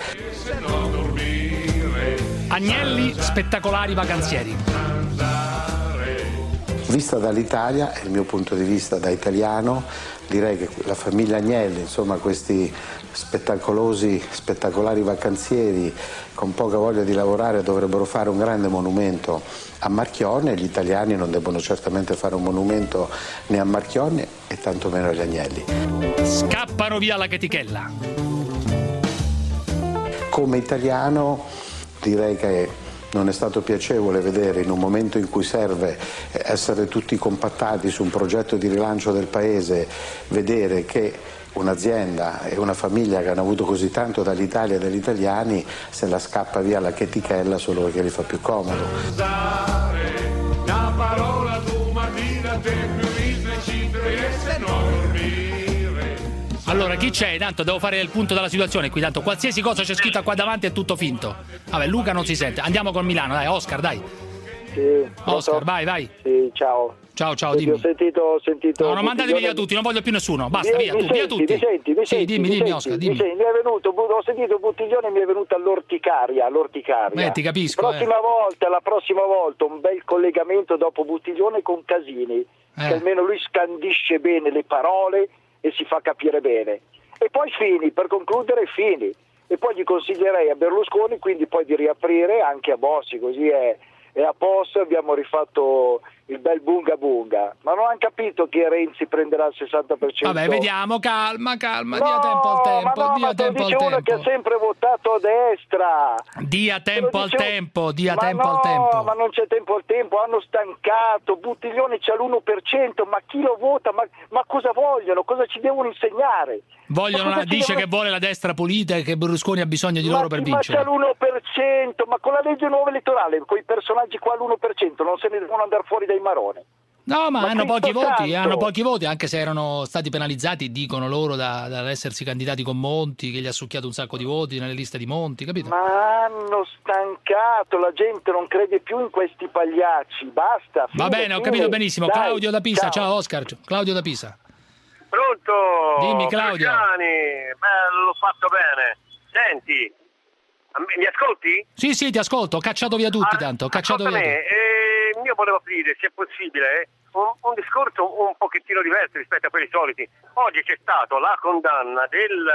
Agnelli, spettacolari vacanzieri. Vista dall'Italia, e il mio punto di vista da italiano, direi che la famiglia Agnelli, insomma questi spettacolari vacanzieri con poca voglia di lavorare dovrebbero fare un grande monumento a Marchionne. Gli italiani non debbono certamente fare un monumento né a Marchionne e tantomeno agli Agnelli. Scappano via la chetichella. Come italiano direi che non è stato piacevole vedere, in un momento in cui serve essere tutti compattati su un progetto di rilancio del paese, vedere che un'azienda e una famiglia che hanno avuto così tanto dall'Italia e dagli italiani se la scappa via la chetichella solo perché gli fa più comodo. La parola tu mattina te più mi decidere se non dormire. Allora, chi c'è? Tanto devo fare il punto della situazione qui, tanto qualsiasi cosa c'è scritta qua davanti è tutto finto. Vabbè, Luca non si sente. Andiamo con Milano, dai, Oscar, dai. Sì, Oscar, vai. Sì, ciao. Ciao, dimmi. Ho sentito. No, non mandatevi via tutti, non voglio più nessuno. Basta, via tutti. Mi senti, dimmi, Oscar, dimmi. Mi è venuto, ho sentito Buttiglione e mi è venuta l'orticaria. Ti capisco. La prossima volta un bel collegamento dopo Buttiglione con Casini, che almeno lui scandisce bene le parole e si fa capire bene. E poi per concludere Fini. E poi gli consiglierei a Berlusconi quindi poi di riaprire anche a Bossi, così è a posto, abbiamo rifatto il bel bunga bunga, ma non hanno capito che Renzi prenderà il 60%. Vabbè, vediamo, calma, dia tempo al tempo, dia tempo al tempo. Uno che ha sempre votato a destra. Dia tempo al tempo. Ma non c'è tempo al tempo, hanno stancato, Buttiglione c'ha l'1%, ma chi lo vota? Ma cosa vogliono? Cosa ci devono insegnare? Dice che vuole la destra pulita e che Berlusconi ha bisogno di loro per vincere. Ma c'è l'1%, ma con la legge nuova elettorale, con i personaggi qua all'1%, non se ne devono andare fuori dai maroni. No, ma hanno pochi voti, anche se erano stati penalizzati, dicono loro, dall'essersi candidati con Monti, che gli ha succhiato un sacco di voti nelle liste di Monti, capito? Ma hanno stancato, la gente non crede più in questi pagliacci, basta. Va bene, ho capito benissimo. Dai, Claudio da Pisa, ciao Oscar. Claudio da Pisa. Pronto? Dimmi, Claudio. L'ho fatto bene. Senti, mi ascolti? Sì, ti ascolto, ho cacciato via tutti tanto, ho cacciato via tutti. Io volevo aprire, se è possibile, un discorso un pochettino diverso rispetto a quelli soliti. Oggi c'è stata la condanna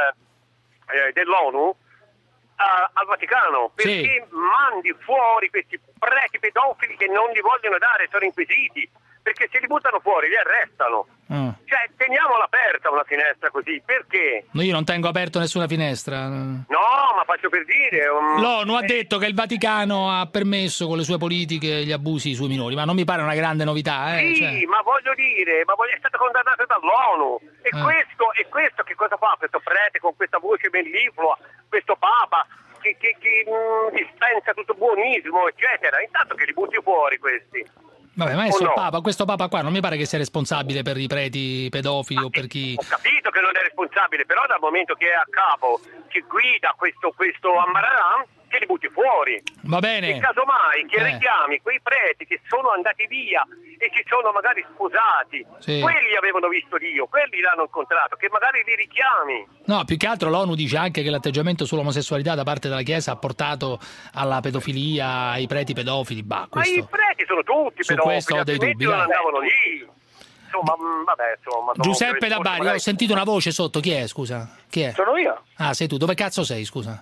dell'ONU al Vaticano perché mandi fuori questi preti pedofili che non li vogliono dare, sono inquisiti, perché se li buttano fuori li arrestano. Cioè, teniamola aperta una finestra così, perché? No, io non tengo aperto nessuna finestra. No, ma faccio per dire. L'ONU ha detto che il Vaticano ha permesso con le sue politiche gli abusi sui minori, ma non mi pare una grande novità. Sì, ma voglio dire, è stato condannato dall'ONU. E questo che cosa fa? Questo prete con questa voce melliflua, questo Papa che dispensa tutto buonismo, eccetera. Intanto che li butti fuori questi. Vabbè, ma adesso questo Papa qua non mi pare che sia responsabile per i preti pedofili o per chi... Ho capito che non è responsabile, però dal momento che è a capo, chi guida questo Ambararan, che li butti fuori. Va bene. E casomai che richiami quei preti che sono andati via e si sono magari sposati, quelli avevano visto Dio, quelli l'hanno incontrato, che magari li richiami. No, più che altro l'ONU dice anche che l'atteggiamento sull'omosessualità da parte della Chiesa ha portato alla pedofilia, ai preti pedofili. Ma i preti sono tutti su pedofili, questo ho dei dubbi. Non andavano lì. Insomma, Giuseppe da Bari, ho sentito una voce sotto, chi è, scusa? Chi è? Sono io. Ah, sei tu, dove cazzo sei, scusa?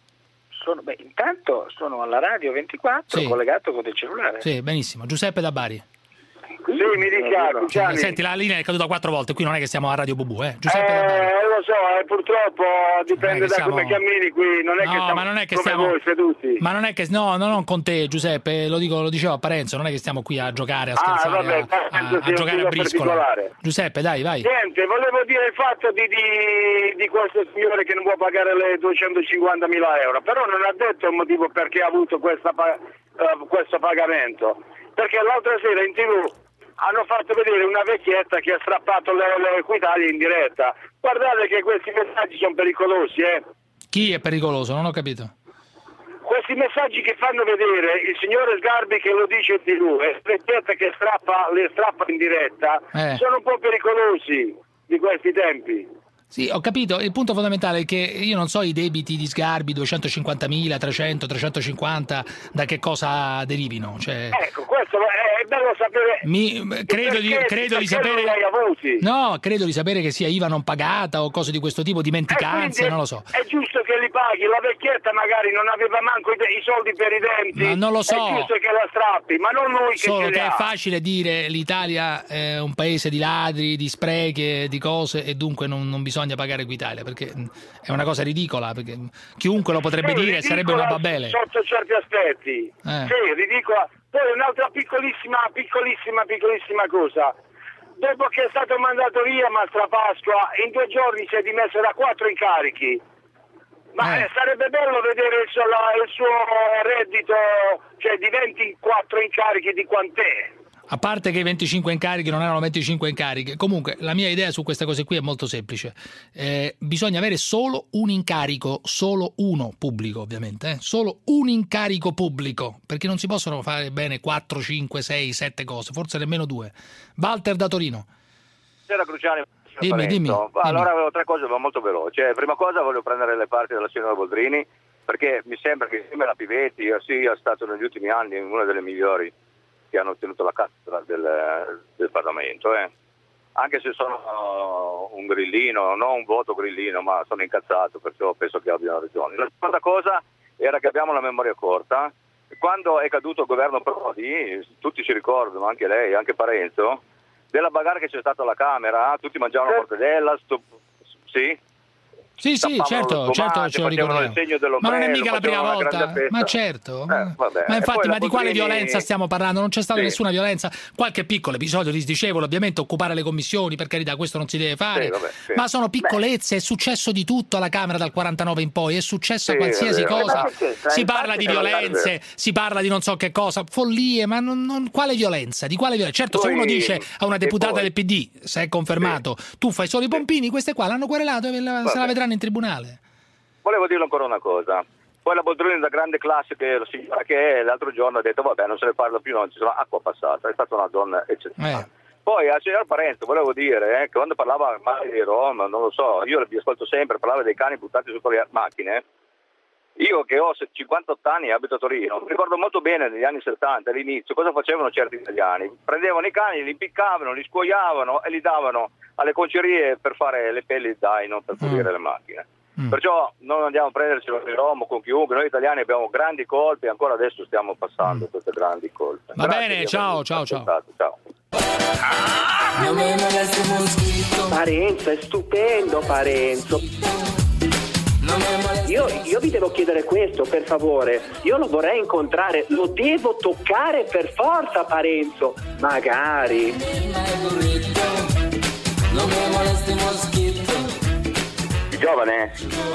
Intanto sono alla radio 24, collegato con il cellulare. Sì, benissimo. Giuseppe da Bari. Sì, mi dica, senti, la linea è caduta 4 volte, qui non è che siamo a Radio Bubù, Giuseppe da Bari. Lo so, purtroppo dipende da come cammini qui, non è che siamo come voi seduti. Ma non è che non con te, Giuseppe, lo dicevo a Parenzo, non è che stiamo qui a giocare, a scherzare, a giocare a briscola. Giuseppe, dai, vai. Niente, volevo dire il fatto di questo signore che non può pagare le 250.000 euro, però non ha detto il motivo perché ha avuto questo pagamento, perché l'altra sera in TV hanno fatto vedere una vecchietta che ha strappato l'Equitalia in diretta. Guardate che questi messaggi sono pericolosi, Chi è pericoloso? Non ho capito. Questi messaggi che fanno vedere il signore Sgarbi che lo dice in TV e la vecchietta che le strappa in diretta sono un po' pericolosi di questi tempi. Sì, ho capito, il punto fondamentale è che io non so i debiti di Sgarbi, 250.000, 300, 350, da che cosa derivino. Cioè... Ecco, questo è bello sapere. Credo di sapere. No, credo di sapere che sia IVA non pagata o cose di questo tipo, dimenticanze, non lo so. È giusto che li paghi, la vecchietta magari non aveva manco i soldi per i denti. Ma non lo so. È giusto che la strappi, ma non noi che solo ce che li è facile dire l'Italia è un paese di ladri, di sprechi, di cose e dunque non bisogna pagare Equitalia, perché è una cosa ridicola, perché chiunque lo potrebbe dire, sarebbe una babele. Sotto certi aspetti. Sì, ridicola. Poi un'altra piccolissima cosa. Dopo che è stato mandato via Mastrapasqua, in 2 giorni si è dimesso da 4 incarichi. Ma sarebbe bello vedere il suo reddito, cioè di 24 incarichi di quant'è. A parte che i 25 incarichi non erano 25 incarichi. Comunque, la mia idea su queste cose qui è molto semplice. Bisogna avere solo un incarico, solo uno pubblico, ovviamente. Solo un incarico pubblico, perché non si possono fare bene 4, 5, 6, 7 cose, forse nemmeno 2. Walter da Torino. C'era Cruciani. Dimmi. Allora avevo 3 cose molto veloci. Prima cosa voglio prendere le parti della signora Boldrini, perché mi sembra che insieme alla Pivetti sia stato negli ultimi anni una delle migliori che hanno ottenuto la cattedra del Parlamento, anche se sono un grillino, non un voto grillino, ma sono incazzato, perciò penso che abbiano ragione. La seconda cosa era che abbiamo la memoria corta. Quando è caduto il governo Prodi, tutti ci ricordano, anche lei, anche Parenzo, della bagarre che c'è stata alla Camera, tutti mangiavano mortadella, sì? Sì, certo, ce lo ricordiamo. Ma non è mica la prima volta. Ma certo. Ma infatti, ma di quale violenza stiamo parlando? Non c'è stata nessuna violenza. Qualche piccolo episodio disdicevole, ovviamente, occupare le commissioni, per carità, questo non si deve fare. Ma sono piccolezze, è successo di tutto alla Camera dal 49 in poi, è successo qualsiasi cosa. Si parla di violenze, si parla di non so che cosa, follie, ma quale violenza? Di quale violenza? Certo, se uno dice a una deputata del PD, se è confermato, tu fai solo i pompini, queste qua l'hanno querelato e se la vedranno in tribunale. Volevo dirle ancora una cosa. Poi la Boldrini da grande classe che l'altro giorno ha detto vabbè, non se ne parla più, non ci sono acqua passata, è stata una donna eccezionale. Poi al signor Parenzo volevo dire che quando parlava male di Roma, non lo so, io vi ascolto sempre, parlava dei cani buttati sotto le macchine. Io che ho 58 anni e abito a Torino, mi ricordo molto bene negli anni 70, all'inizio, cosa facevano certi italiani? Prendevano i cani, li impiccavano, li scuoiavano e li davano alle concerie per fare le pelli daino per pulire le macchine. Perciò non andiamo a prendercelo in Roma con chiunque, noi italiani abbiamo grandi colpe e ancora adesso stiamo passando queste grandi colpe. Va bene, ciao. Parenzo, è stupendo Parenzo. Io vi devo chiedere questo, per favore. Io lo vorrei incontrare, lo devo toccare per forza Parenzo. Magari. Giovane.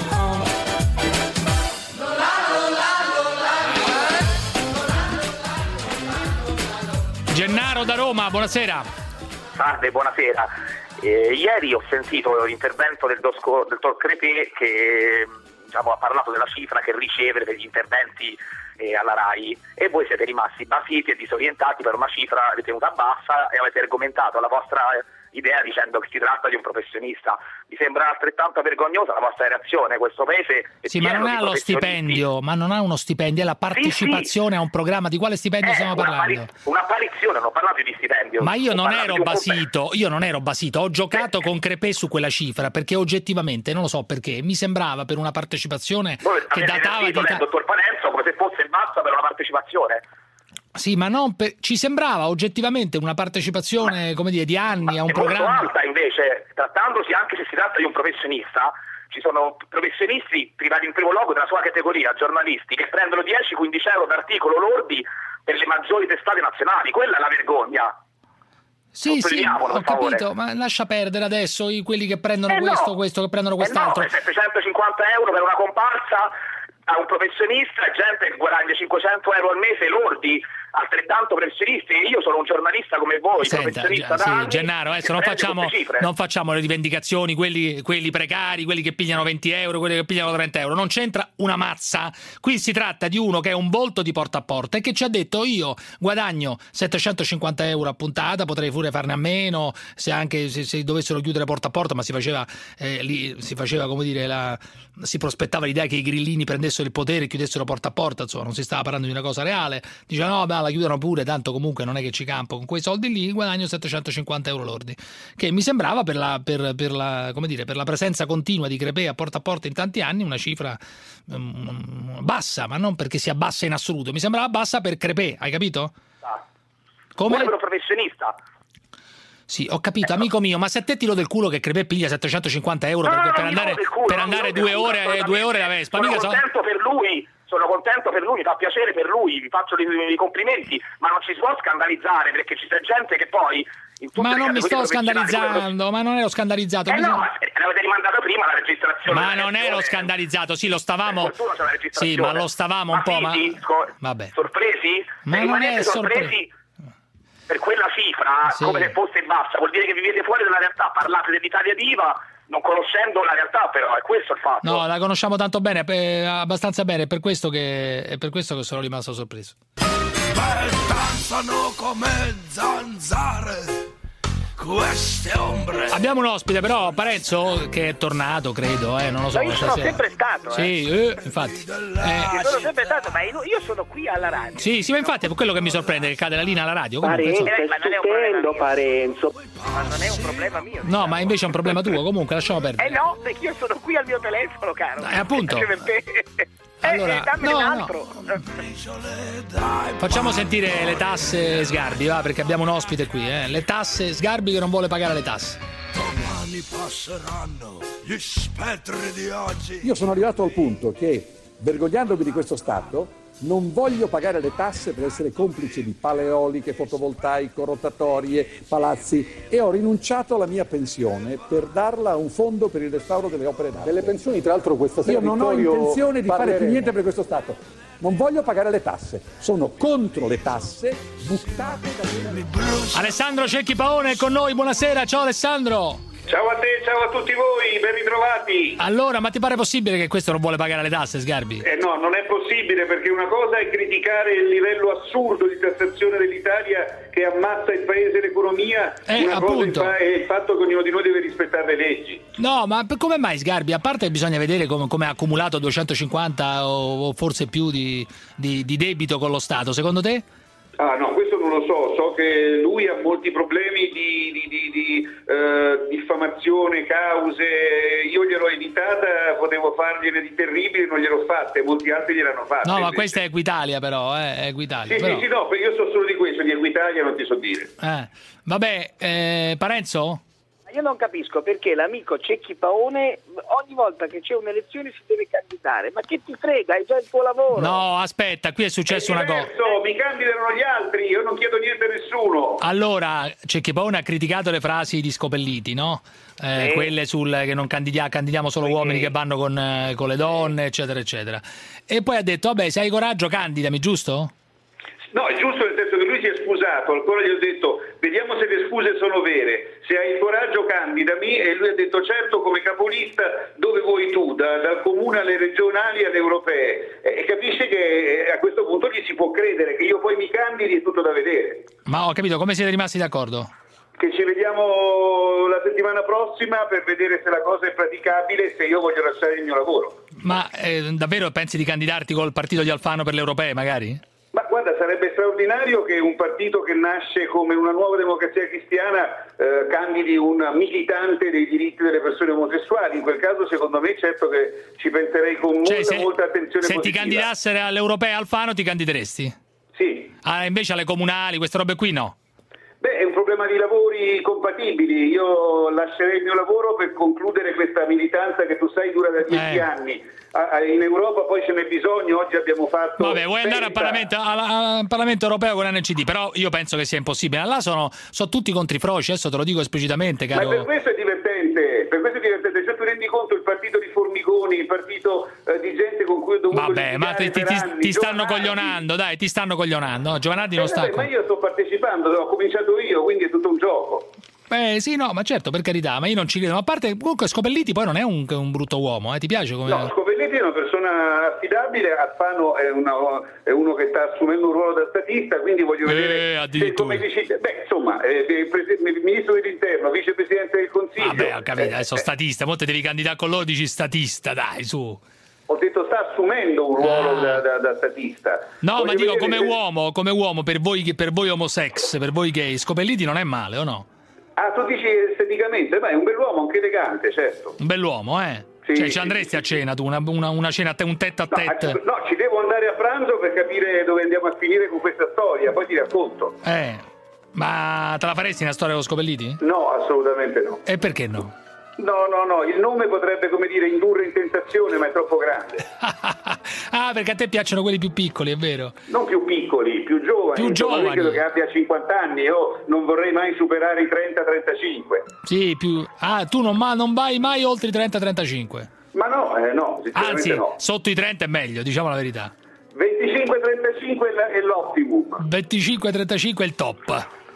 Gennaro da Roma, buonasera. Salve, buonasera. Ieri ho sentito l'intervento del dottor Crepè che ha parlato della cifra che riceve per gli interventi alla RAI, e voi siete rimasti basiti e disorientati per una cifra ritenuta bassa e avete argomentato la vostra idea dicendo che si tratta di un professionista. Mi sembra altrettanto vergognosa la vostra reazione. Questo paese è ma non ha lo stipendio, ma non ha uno stipendio, è la partecipazione a un programma. Di quale stipendio stiamo parlando? Un'apparizione, non ho parlato di stipendio. Ma io non ero basito, ho giocato con Crepè su quella cifra perché oggettivamente, non lo so perché, mi sembrava per una partecipazione che datava di il dottor Parenzo come se fosse bassa per una partecipazione. Sì, ma non ci sembrava oggettivamente una partecipazione, come dire, di anni a un programma. Molto alta invece, trattandosi anche se si tratta di un professionista, ci sono professionisti privati in primo luogo della sua categoria, giornalisti, che prendono 10-15 euro per articolo lordi per le maggiori testate nazionali. Quella è la vergogna. Sì, ho capito, ma lascia perdere adesso quelli che prendono questo, che prendono quest'altro. 750 euro per una comparsa a un professionista, gente che guadagna 500 euro al mese lordi, altrettanto professionisti. Io sono un giornalista come voi, professionista da anni. Gennaro, adesso non facciamo le rivendicazioni, quelli precari, quelli che pigliano 20 euro, quelli che pigliano 30 euro, non c'entra una mazza. Qui si tratta di uno che è un volto di porta a porta e che ci ha detto: io guadagno 750 euro a puntata, potrei pure farne a meno se dovessero chiudere porta a porta, ma si faceva come dire, si prospettava l'idea che i grillini prendessero il potere e chiudessero porta a porta, insomma non si stava parlando di una cosa reale. Diceva no, la chiudono pure, tanto comunque non è che ci campo, con quei soldi lì guadagno 750 euro lordi, che mi sembrava per la presenza continua di Crepè a porta in tanti anni una cifra bassa, ma non perché sia bassa in assoluto, mi sembrava bassa per Crepè, hai capito? Come per un professionista. Sì, ho capito, amico mio, ma se a te ti lo del culo che Crepè piglia 750 euro per andare 2 ore la Vespa, sono contento per lui, mi fa piacere per lui, vi faccio i complimenti, ma non ci si può scandalizzare perché ci c'è gente che poi ma non mi sto scandalizzando, ma non ero scandalizzato. No, ma l'avete rimandato prima la registrazione. Ma non ero scandalizzato, sì, lo stavamo. Sì, ma lo stavamo un po', ma vabbè. Sorpresi? Ma non è sorpresi? per quella cifra, come se fosse bassa, vuol dire che vivete fuori dalla realtà, parlate dell'Italia Diva non conoscendo la realtà, però è questo il fatto. No, la conosciamo tanto bene, abbastanza bene, è per questo che sono rimasto sorpreso. Danzano come zanzare queste ombre. Abbiamo un ospite però, Parenzo, che è tornato, credo, non lo so. Io sono sempre stato. Sì, infatti. Sono sempre stato, ma io sono qui alla radio. Sì, ma infatti è per quello che mi sorprende che cade la linea alla radio. Parenzo, ma non è un problema Parenzo. Ma non è un problema mio. No, ma invece è un problema tuo, comunque lasciamo perdere. No, perché io sono qui al mio telefono, caro. Appunto. Allora, dammi un altro. Facciamo sentire le tasse Sgarbi, va, perché abbiamo un ospite qui, Le tasse Sgarbi che non vuole pagare le tasse. Domani passeranno gli spettri di oggi. Io sono arrivato al punto che, vergognandomi di questo Stato, non voglio pagare le tasse per essere complice di pale eoliche, fotovoltaico, rotatorie, palazzi, e ho rinunciato alla mia pensione per darla a un fondo per il restauro delle opere d'arte. Delle pensioni, tra l'altro, questa sera io non ho intenzione di fare più niente per questo Stato. Non voglio pagare le tasse, sono contro le tasse buttate da... Alessandro Cecchi Paone è con noi, buonasera, ciao Alessandro. Ciao a te, ciao a tutti voi, ben ritrovati. Allora, ma ti pare possibile che questo non vuole pagare le tasse, Sgarbi? No, non è possibile, perché una cosa è criticare il livello assurdo di tassazione dell'Italia che ammazza il paese e l'economia, una appunto. cosa è il fatto che ognuno di noi deve rispettare le leggi. No, ma come mai, Sgarbi? A parte bisogna vedere come ha accumulato 250 o forse più di debito con lo Stato, secondo te? Ah no, questo non lo so che lui ha molti problemi di diffamazione, cause, io gliel'ho evitata, potevo fargliene di terribili, non gliel'ho fatte, molti altri gliel'hanno fatte. No, ma questa è Equitalia però, è Equitalia. Sì, però... sì, no, io so solo di questo, di Equitalia non ti so dire. Vabbè, Parenzo? Io non capisco perché l'amico Cecchi Paone ogni volta che c'è un'elezione si deve candidare. Ma che ti frega, hai già il tuo lavoro. No, aspetta, qui è successo una cosa. Mi candidano gli altri, io non chiedo niente a nessuno. Allora, Cecchi Paone ha criticato le frasi di Scopelliti, no? Quelle che non candidiamo solo uomini che vanno con le donne, eccetera, eccetera. E poi ha detto, vabbè, se hai coraggio candidami, giusto? No, è giusto, nel senso che lui si è scusato, ancora gli ho detto vediamo se le scuse sono vere, se hai il coraggio candidami, e lui ha detto certo, come capolista dove vuoi tu, dal comune alle regionali alle europee, e capisce che a questo punto gli si può credere, che io poi mi candidi, è tutto da vedere. Ma ho capito, come siete rimasti d'accordo? Che ci vediamo la settimana prossima per vedere se la cosa è praticabile e se io voglio lasciare il mio lavoro. Ma davvero pensi di candidarti col partito di Alfano per le europee magari? Ma guarda, sarebbe straordinario che un partito che nasce come una nuova democrazia cristiana candidi un militante dei diritti delle persone omosessuali. In quel caso, secondo me, certo che ci penserei con molta attenzione. Se positiva. ti candidassero alle europee Alfano, ti candideresti? Sì. Invece alle comunali, queste robe qui no? Beh, è un problema di lavori compatibili. Io lascerei il mio lavoro per concludere questa militanza che tu sai dura da 10 anni. In Europa poi ce n'è bisogno, oggi abbiamo fatto... Vabbè, vuoi andare al Parlamento europeo con NCD, però io penso che sia impossibile. Là sono tutti contro i froci, adesso te lo dico esplicitamente, caro. Ma per questo è divertente, se tu rendi conto il partito di Formigoni, il partito di gente con cui ho dovuto... Vabbè, ma ti stanno coglionando, dai, ti stanno coglionando. No, Giovanardi non sta... Ma io sto partecipando, ho cominciato io, quindi è tutto un gioco. Sì, no, ma certo, per carità, ma io non ci credo. Ma a parte, comunque Scopelliti poi non è un brutto uomo, ti piace come... No, Scopelliti è una persona affidabile, Alfano è uno che sta assumendo un ruolo da statista, quindi voglio vedere come decide. Beh, insomma, ministro dell'interno, vicepresidente del Consiglio. Vabbè, ho capito, adesso statista, mo te devi candidare con loro, dici statista, dai, su. Ho detto sta assumendo un ruolo da statista. No, ma dico come uomo, per voi homosex, per voi gay, Scopelliti non è male, o no? Ah, tu dici esteticamente? Beh, è un bell'uomo, anche elegante, certo. Un bell'uomo, Sì, cioè ci andresti a cena tu, una cena, un tête a tête? No, ci devo andare a pranzo per capire dove andiamo a finire con questa storia, poi ti racconto. Ma te la faresti una storia con Scopelliti? No, assolutamente no. E perché no? No, il nome potrebbe, come dire, indurre in tentazione, ma è troppo grande. Perché a te piacciono quelli più piccoli, è vero? Non più piccoli, più giovani. Più giovani. Credo che abbia 50 anni, io non vorrei mai superare i 30-35. Sì, più... tu non vai mai oltre i 30-35? Ma no, anzi, no. Sotto i 30 è meglio, diciamo la verità. 25-35 è l'optimum. 25-35 è il top.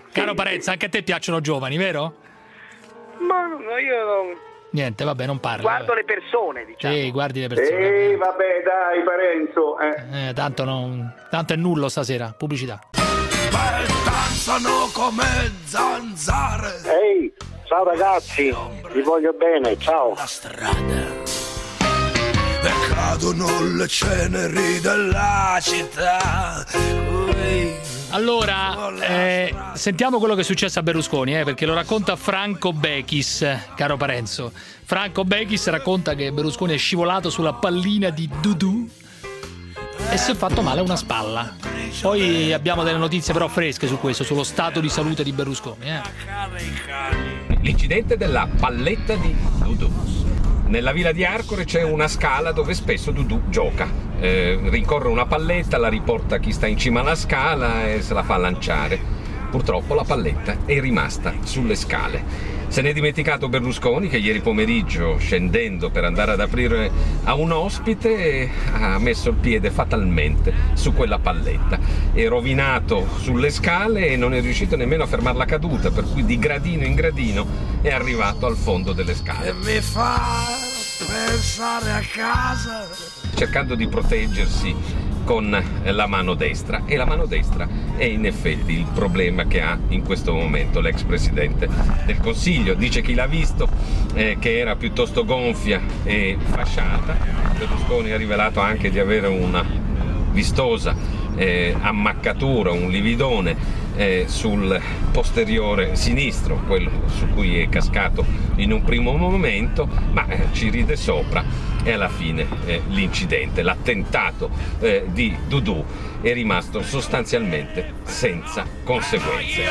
Caro Parenzo, anche a te piacciono giovani, vero? Ma no, io non... Niente, vabbè, non parla. Guardo le persone, diciamo. Sì, guardi le persone. Vabbè, dai, Parenzo. Tanto è nullo stasera, pubblicità. Danzano come zanzare. Ehi, ciao ragazzi, vi voglio bene, ciao. La strada. E cadono le ceneri della città. Allora, sentiamo quello che è successo a Berlusconi, perché lo racconta Franco Bechis, caro Parenzo. Franco Bechis racconta che Berlusconi è scivolato sulla pallina di Dudu e si è fatto male a una spalla. Poi abbiamo delle notizie però fresche su questo, sullo stato di salute di Berlusconi. L'incidente della palletta di Dudu. Nella villa di Arcore c'è una scala dove spesso Dudu gioca. Rincorre una palletta, la riporta chi sta in cima alla scala e se la fa lanciare. Purtroppo la palletta è rimasta sulle scale. Se n'è dimenticato Berlusconi che ieri pomeriggio, scendendo per andare ad aprire a un ospite, ha messo il piede fatalmente su quella palletta. È rovinato sulle scale e non è riuscito nemmeno a fermare la caduta, per cui di gradino in gradino è arrivato al fondo delle scale. E mi fa pensare a casa. Cercando di proteggersi con la mano destra, e la mano destra è in effetti il problema che ha in questo momento l'ex presidente del Consiglio. Dice chi l'ha visto che era piuttosto gonfia e fasciata. Berlusconi ha rivelato anche di avere una vistosa ammaccatura, un lividone sul posteriore sinistro, quello su cui è cascato in un primo momento, ma ci ride sopra. E alla fine l'incidente, l'attentato di Dudu è rimasto sostanzialmente senza conseguenze.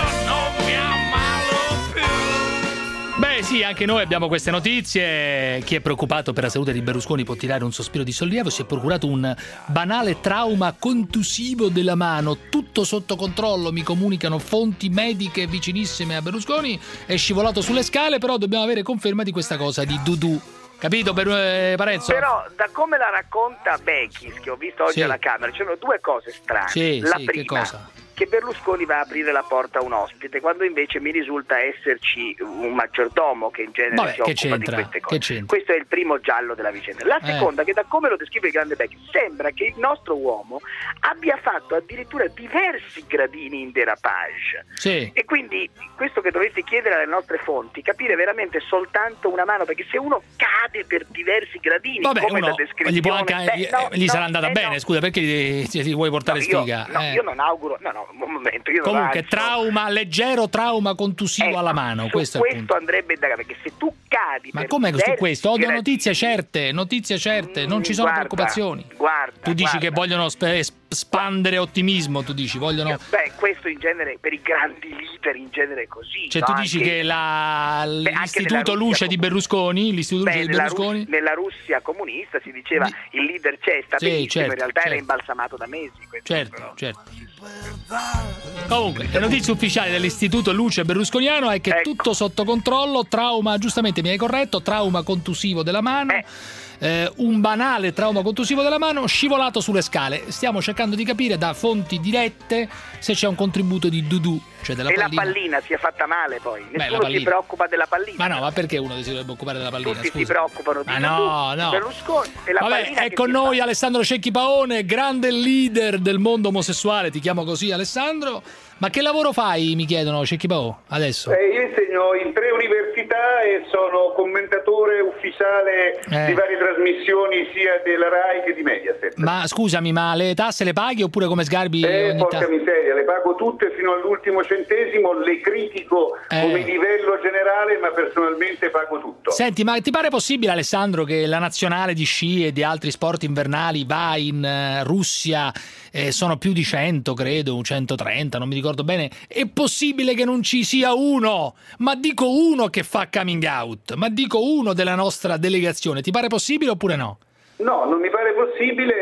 Beh sì, anche noi abbiamo queste notizie. Chi è preoccupato per la salute di Berlusconi può tirare un sospiro di sollievo. Si è procurato un banale trauma contusivo della mano, tutto sotto controllo, mi comunicano fonti mediche vicinissime a Berlusconi. È scivolato sulle scale, però dobbiamo avere conferma di questa cosa di Dudu. Capito, Parenzo? Però da come la racconta Bechis, che ho visto oggi alla Camera, ci sono due cose strane. La prima, che cosa? Che Berlusconi va a aprire la porta a un ospite, quando invece mi risulta esserci un maggiordomo che in genere si occupa di queste cose. Questo è il primo giallo della vicenda. La seconda, che da come lo descrive il grande Bechis, sembra che il nostro uomo abbia fatto addirittura diversi gradini in derapage. Sì. E quindi questo che dovresti chiedere alle nostre fonti, capire veramente soltanto una mano, perché se uno cade per diversi gradini, come la descrizione, gli può anche, gli sarà andata bene, scusa, perché gli vuoi portare sfiga? Io non auguro, un momento, io comunque leggero trauma contusivo alla mano, questo andrebbe da, perché se tu cadi, ma come su questo? Ho notizie certe, non ci sono preoccupazioni. Tu dici che vogliono spandere ottimismo, tu dici vogliono. Questo in genere per i grandi leader in genere è così. Cioè tu dici che l'istituto Luce di Berlusconi, nella Russia comunista si diceva il leader c'è, sta benissimo, in realtà era imbalsamato da mesi. Certo. Comunque, le notizie ufficiali dell'istituto Luce berlusconiano è che tutto sotto controllo, trauma, giustamente mi hai corretto, trauma contusivo della mano. Un banale trauma contusivo della mano, scivolato sulle scale. Stiamo cercando di capire da fonti dirette se c'è un contributo di Dudu, cioè della pallina. La pallina si è fatta male poi. Nessuno si preoccupa della pallina. Ma perché uno si dovrebbe occupare della pallina? Tutti si preoccupano di Dudu, Berlusconi e la pallina. È con noi Alessandro Cecchi Paone, grande leader del mondo omosessuale, ti chiamo così Alessandro. Ma che lavoro fai, mi chiedono, Cecchi Paone, adesso? Io insegno in 3 università e sono commentatore ufficiale di varie trasmissioni sia della RAI che di Mediaset. Ma scusami, ma le tasse le paghi oppure come Sgarbi? Porca miseria, le pago tutte fino all'ultimo centesimo, le critico come livello generale, ma personalmente pago tutto. Senti, ma ti pare possibile, Alessandro, che la nazionale di sci e di altri sport invernali va in Russia? Sono più di 100, credo, 130, non mi ricordo bene. È possibile che non ci sia uno, ma dico uno che fa coming out, ma dico uno della nostra delegazione? Ti pare possibile oppure no? No, non mi pare possibile ed è per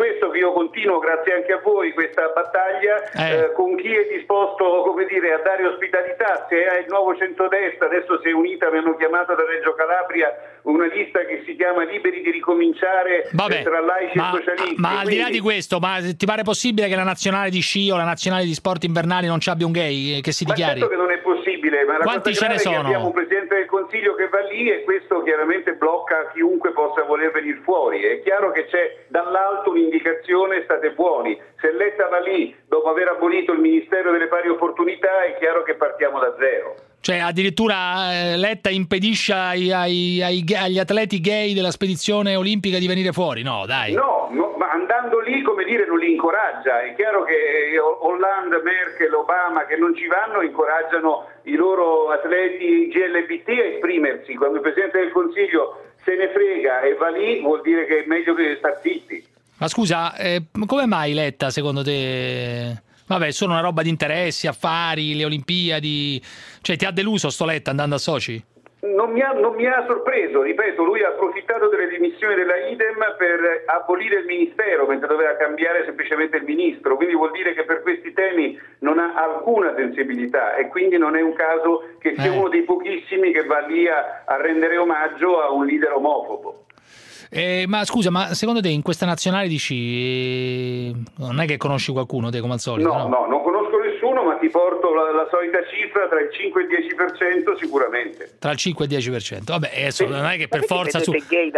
questo che io continuo, grazie anche a voi, questa battaglia con chi è disposto, come dire, a dare ospitalità. Se è il nuovo centrodestra, adesso si è unita, mi hanno chiamato da Reggio Calabria una lista che si chiama Liberi di ricominciare tra laici e socialisti. Ma al di là di questo, ma ti pare possibile che la nazionale di sci o la nazionale di sport invernali non ci abbia un gay che si dichiari? Ma certo che non è possibile, ma la quanti cosa ce ne grave è che sono? abbiamo un Presidente del Consiglio che va lì e questo chiaramente blocca chiunque possa voler venire fuori. È chiaro che c'è dall'alto un'indicazione: state buoni. Se Letta va lì dopo aver abolito il Ministero delle Pari Opportunità, è chiaro che partiamo da zero. Cioè addirittura Letta impedisce agli atleti gay della spedizione olimpica di venire fuori? No, dai. No, ma andando lì, come dire, non li incoraggia. È chiaro che Hollande, Merkel, Obama, che non ci vanno, incoraggiano i loro atleti GLBT a esprimersi. Quando il Presidente del Consiglio se ne frega e va lì, vuol dire che è meglio che star zitti. Ma scusa, come mai Letta, secondo te? Vabbè, sono una roba di interessi, affari, le Olimpiadi. Cioè, ti ha deluso sto Letta andando a Sochi? Non mi ha sorpreso, ripeto, lui ha approfittato delle dimissioni della Idem per abolire il ministero, mentre doveva cambiare semplicemente il ministro, quindi vuol dire che per questi temi non ha alcuna sensibilità e quindi non è un caso che sia uno dei pochissimi che va lì a rendere omaggio a un leader omofobo. Ma scusa, ma secondo te in questa nazionale di sci non è che conosci qualcuno te come al solito? No, non conosco nessuno, ma ti porto la solita cifra tra il 5 e il 10% sicuramente. Tra il 5 e il 10%. Vabbè, adesso non è che per forza su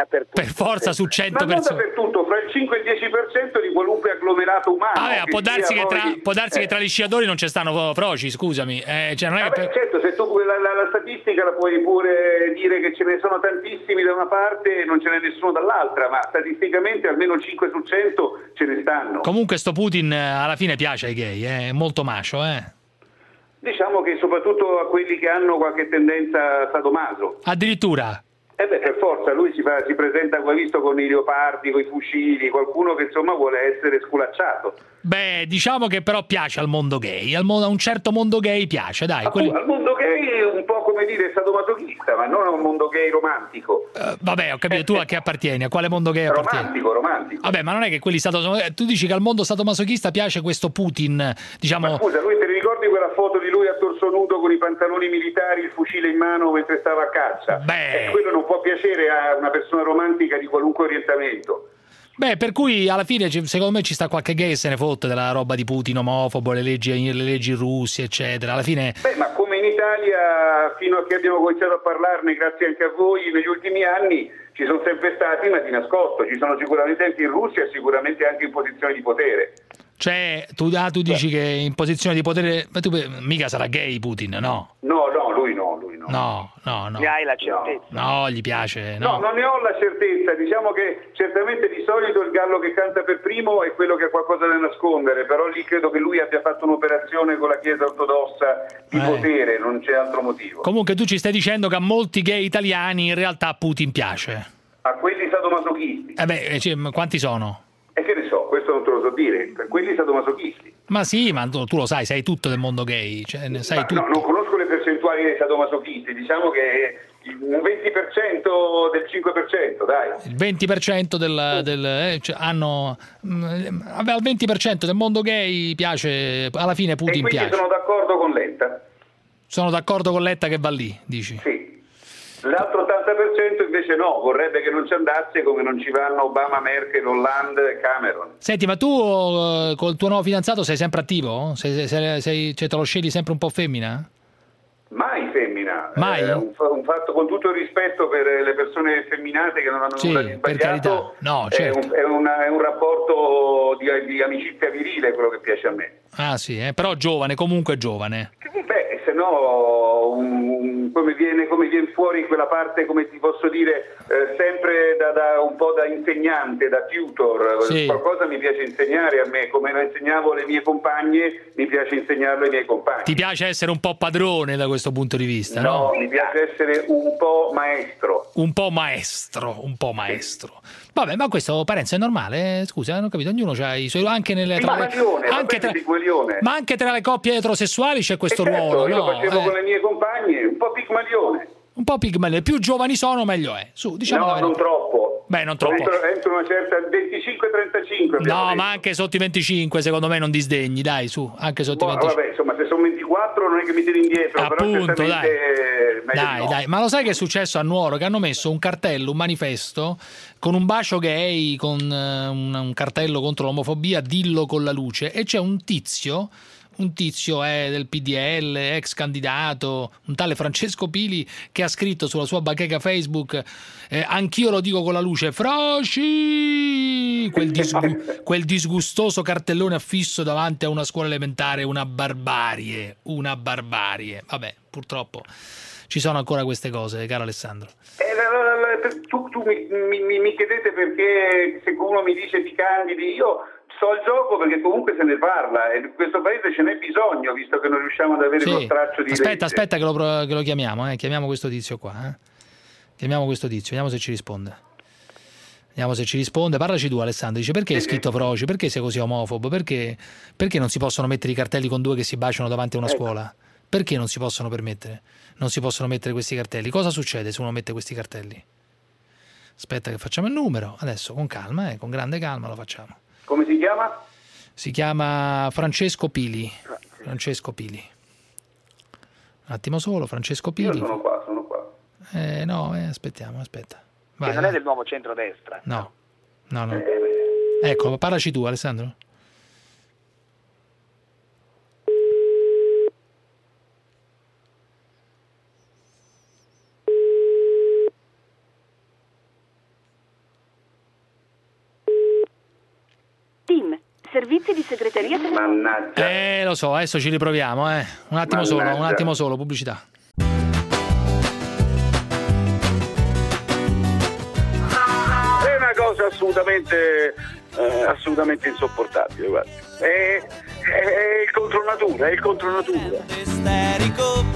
100 ma non dappertutto, fra il 5 e il 10% di qualunque agglomerato umano. Vabbè, può darsi che tra gli sciatori non ci stanno froci, scusami. Cioè non è che certo, se tu la statistica la puoi pure dire che ce ne sono tantissimi da una parte e non ce n'è nessuno dall'altra, ma statisticamente almeno 5 su 100 ce ne stanno. Comunque sto Putin alla fine piace ai gay, è molto macho, Diciamo che soprattutto a quelli che hanno qualche tendenza sadomaso. Addirittura? Per forza, lui si presenta, come visto, con i leopardi, con i fucili, qualcuno che insomma vuole essere sculacciato. Beh, diciamo che però piace al mondo gay, a un certo mondo gay piace, dai. Al mondo gay un po' come dire sadomasochista, ma non a un mondo gay romantico. Vabbè, ho capito, tu a che appartieni? A quale mondo gay appartieni? Romantico. Vabbè, ma non è che quelli tu dici che al mondo sadomasochista piace questo Putin, diciamo. Ma scusa, lui te ricordi quella foto di lui a torso nudo con i pantaloni militari, il fucile in mano mentre stava a caccia? Quello non può piacere a una persona romantica di qualunque orientamento. Beh, per cui alla fine secondo me ci sta qualche gay che se ne fotte della roba di Putin omofobo, le leggi russi, eccetera. Alla fine. Ma come in Italia, fino a che abbiamo cominciato a parlarne, grazie anche a voi, negli ultimi anni ci sono sempre stati, ma di nascosto. Ci sono sicuramente anche in Russia e sicuramente anche in posizioni di potere. Cioè, tu dici che in posizione di potere. Ma tu mica sarà gay Putin, no? No, lui no. No. Ne hai la certezza? No, gli piace. No, non ne ho la certezza. Diciamo che certamente di solito il gallo che canta per primo è quello che ha qualcosa da nascondere, però lì credo che lui abbia fatto un'operazione con la Chiesa ortodossa di potere, non c'è altro motivo. Comunque tu ci stai dicendo che a molti gay italiani in realtà Putin piace. A quelli sadomasochisti. Quanti sono? E che ne so, questo non te lo so dire, per quelli sadomasochisti. Ma sì, ma tu lo sai tutto del mondo gay, cioè, ne sai tutto. No, non conosco le percentuali dei sadomasochisti, diciamo che un 20% del 5%, dai. Il 20% hanno. Vabbè, al 20% del mondo gay piace, alla fine Putin piace. E quindi sono d'accordo con Letta. Sono d'accordo con Letta che va lì, dici? Sì. L'altro 80% invece no, vorrebbe che non ci andasse come non ci vanno Obama, Merkel, Hollande e Cameron. Senti, ma tu col tuo nuovo fidanzato sei sempre attivo? Cioè te lo scegli sempre un po' femmina? Mai femmina. Mai? Un fatto, con tutto il rispetto per le persone effeminate che non hanno nulla di sbagliato, per carità. No, certo. È un rapporto di amicizia virile quello che piace a me. Ah sì, però giovane, comunque giovane. Beh, se no come viene fuori quella parte, come ti posso dire, sempre da un po' da insegnante, da tutor. Sì. Qualcosa mi piace insegnare a me, come lo insegnavo alle mie compagne, mi piace insegnarlo ai miei compagni. Ti piace essere un po' padrone da questo punto di vista, no? No, mi piace essere un po' maestro. Un po' maestro. Vabbè, ma questo Parenzo è normale? Scusa, non ho capito, ognuno ha i suoi, anche nelle ma anche tra le coppie eterosessuali c'è questo ruolo, io no? Lo facevo con le mie compagne, un po' pigmalione. Un po' pigmalione, più giovani sono meglio è. Su, diciamo no, non troppo. Beh, non troppo. Entro una certa 25-35. No, ma anche sotto i 25 secondo me non disdegni, dai, su, anche sotto i 25. Vabbè, insomma, se sono 24 non è che mi tiri indietro, appunto, però dai. Dai, ma lo sai che è successo a Nuoro? Che hanno messo un cartello, un manifesto con un bacio gay, con un cartello contro l'omofobia, dillo con la luce, e c'è un tizio è del PDL, ex candidato, un tale Francesco Pili, che ha scritto sulla sua bacheca Facebook anch'io lo dico con la luce, Froci, quel disgustoso cartellone affisso davanti a una scuola elementare, una barbarie. Vabbè, purtroppo ci sono ancora queste cose, caro Alessandro. Tu mi chiedete perché se uno mi dice ti candidi, io so il gioco perché comunque se ne parla e in questo paese ce n'è bisogno, visto che non riusciamo ad avere uno straccio di legge. Aspetta che lo chiamiamo, chiamiamo questo tizio qua, Chiamiamo questo tizio, vediamo se ci risponde. Parlaci tu, Alessandro, dice perché hai scritto Froci, perché sei così omofobo, perché non si possono mettere i cartelli con due che si baciano davanti a una scuola? Perché non si possono permettere? Non si possono mettere questi cartelli? Cosa succede se uno mette questi cartelli? Aspetta che facciamo il numero, adesso con calma, con grande calma lo facciamo. Come si chiama? Si chiama Francesco Pili. Un attimo solo, Francesco Pili. Io sono qua. Aspetta. Vai, che non è del nuovo centrodestra. No. Ecco, parlaci tu, Alessandro. Team, servizi di segreteria. Mannaggia. Lo so, adesso ci riproviamo, Un attimo solo, pubblicità. È una cosa assolutamente insopportabile, guarda. È il contronatura, Isterico.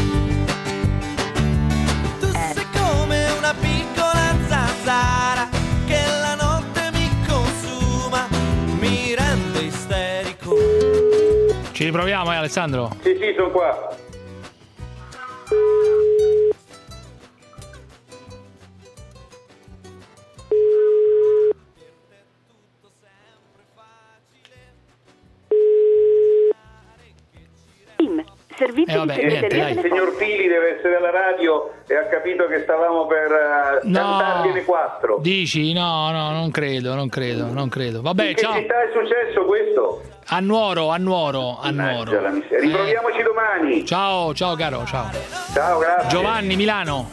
Tu sei come una piccola zanzara che la notte mi consuma, mi rende isterico. Ci riproviamo, Alessandro? Sì, sono qua. Servizi di segreteria. Il signor Pili deve essere alla radio e ha capito che stavamo per cantargliene 4. Dici? No, non credo. Vabbè, in che ciao. città è successo questo? A Nuoro. Riproviamoci domani. Ciao caro, ciao. Ciao, grazie. Giovanni, Milano.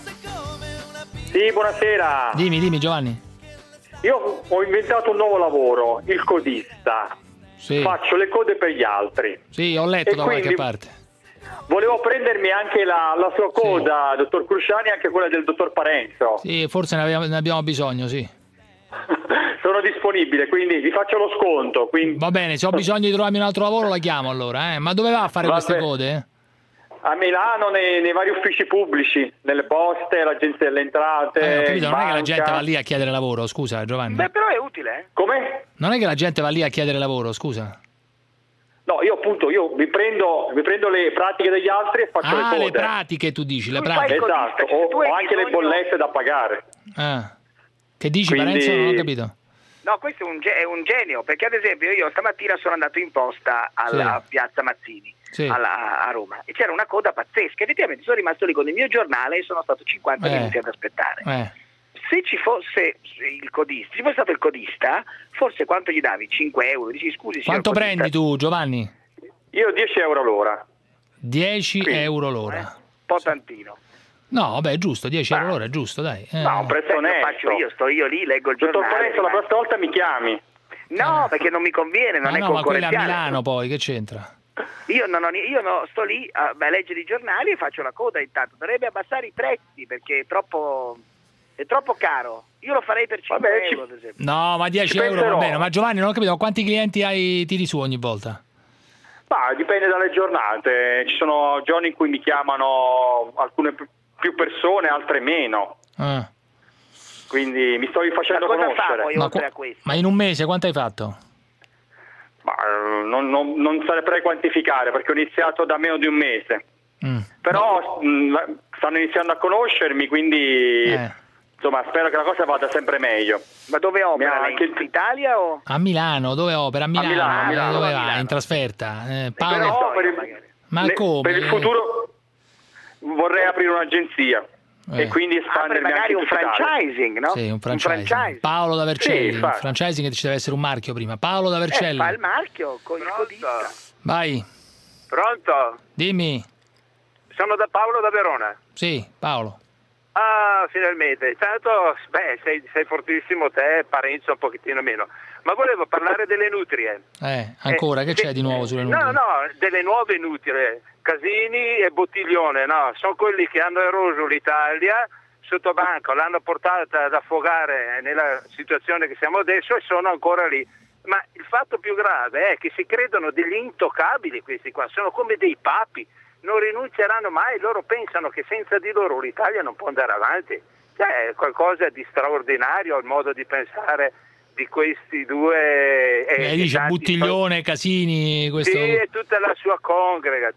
Sì, buonasera. Dimmi Giovanni. Io ho inventato un nuovo lavoro, il codista. Sì. Faccio le code per gli altri. Sì, ho letto da qualche parte. Volevo prendermi anche la sua coda, dottor Cruciani, e anche quella del dottor Parenzo. Sì, forse ne abbiamo bisogno, sì. Sono disponibile, quindi vi faccio lo sconto. Quindi... Va bene, se ho bisogno di trovarmi un altro lavoro la chiamo allora. Ma dove va a fare queste code? A Milano, nei vari uffici pubblici, nelle poste, l'agenzia delle entrate. Ho capito, non è che la gente va lì a chiedere lavoro, scusa Giovanni. Beh, però è utile. Come? Non è che la gente va lì a chiedere lavoro, scusa. No, io mi prendo le pratiche degli altri e faccio le code. Le pratiche tu dici, le pratiche. Esatto, ho anche le bollette da pagare. Che dici, quindi... Parenzo? Non ho capito. No, questo è un genio, perché ad esempio io stamattina sono andato in posta alla Piazza Mazzini, a Roma, e c'era una coda pazzesca. Effettivamente sono rimasto lì con il mio giornale e sono stato 50 minuti ad aspettare. Se ci fosse stato il codista, forse quanto gli davi? 5 euro? Dici scusi. Quanto prendi tu, Giovanni? Io 10 euro l'ora. 10 euro l'ora. Un po' tantino. No, vabbè, è giusto, 10 euro l'ora è giusto, dai. No, un prezzo onesto. Sto io lì, leggo il giornale. Dottor Parenzo, la prossima volta mi chiami. No, perché non mi conviene, non è concorrenziale. Ma quella a Milano poi, che c'entra? Io sto lì a leggere i giornali e faccio la coda intanto. Dovrebbe abbassare i prezzi perché è troppo caro. Io lo farei per 5 euro, ad esempio. No, ma 10 euro va bene. Ma Giovanni, non ho capito, quanti clienti tiri su ogni volta? Dipende dalle giornate. Ci sono giorni in cui mi chiamano alcune più persone, altre meno. Quindi mi sto facendo conoscere. Oltre a questo? Ma in un mese quanto hai fatto? Non saprei quantificare perché ho iniziato da meno di un mese. Però stanno iniziando a conoscermi, quindi insomma, spero che la cosa vada sempre meglio. Ma dove opera? Anche In Italia o? A Milano, dove opera? A Milano, dove va? In trasferta? Paolo? No, Ma come? Per il futuro vorrei aprire un'agenzia e quindi espandermi magari anche un franchising, no? Sì, un franchising. Paolo da Vercelli, Sì, un franchising che ci deve essere un marchio prima. Paolo da Vercelli. Fa il marchio con il codista. Vai. Pronto? Dimmi. Sono da Paolo da Verona. Sì, Paolo. Ah, finalmente. Tanto, sei fortissimo te, Parenzo un pochettino meno. Ma volevo parlare delle nutrie. Ancora, che c'è di nuovo sulle nutrie? No, delle nuove nutrie. Casini e Bottiglione, no? Sono quelli che hanno eroso l'Italia sotto banco, l'hanno portata ad affogare nella situazione che siamo adesso e sono ancora lì. Ma il fatto più grave è che si credono degli intoccabili questi qua, sono come dei papi, non rinunceranno mai, loro pensano che senza di loro l'Italia non può andare avanti. Cioè, è qualcosa di straordinario il modo di pensare di questi due. Dice Buttiglione, Casini, questo. Sì, è tutta la sua congrega,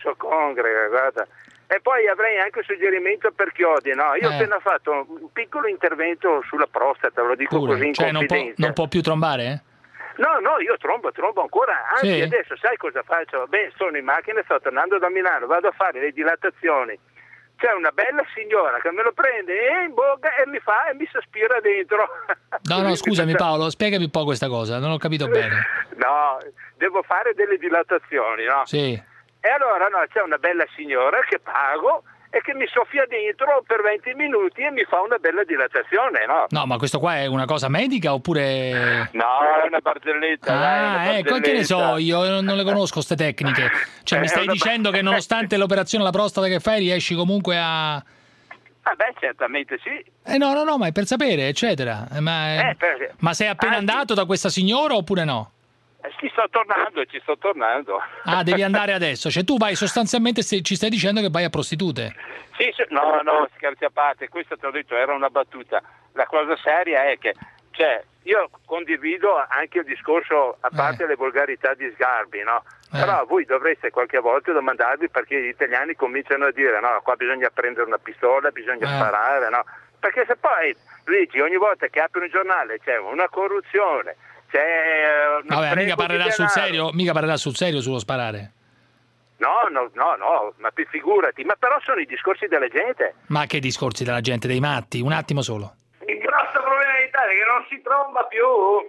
guarda. E poi avrei anche un suggerimento per Chiodi, no? Io ho appena fatto un piccolo intervento sulla prostata, lo dico così in confidenza. Non può più trombare? No, io trombo ancora, anzi Sì. adesso sai cosa faccio? Sono in macchina, sto tornando da Milano, vado a fare le dilatazioni. C'è una bella signora che me lo prende in bocca e mi sospira dentro. No, scusami Paolo, spiegami un po' questa cosa, non ho capito bene. No, devo fare delle dilatazioni, no? Sì. E allora c'è una bella signora che pago e che mi soffia dentro per 20 minuti e mi fa una bella dilatazione, no? No, ma questo qua è una cosa medica oppure... No, è una barzelletta. Ecco, che ne so, io non le conosco ste tecniche. Cioè mi stai dicendo che nonostante l'operazione alla prostata che fai riesci comunque a... Certamente sì. No, ma è per sapere, eccetera. Ma sei appena andato da questa signora oppure no? Ci sto tornando. Ah, devi andare adesso. Cioè tu vai sostanzialmente, ci stai dicendo che vai a prostitute. Sì, no, scherzi a parte, questo te l'ho detto, era una battuta. La cosa seria è che, io condivido anche il discorso, a parte le volgarità di Sgarbi, no? Però voi dovreste qualche volta domandarvi perché gli italiani cominciano a dire, no, qua bisogna prendere una pistola, bisogna sparare, no? Perché se poi, Luigi, ogni volta che apri un giornale c'è una corruzione, vabbè, mica parlerà sul serio sullo sparare. No, ma figurati, ma però sono i discorsi della gente. Ma che discorsi della gente, dei matti? Un attimo solo. Il grosso problema dell'Italia è che non si tromba più.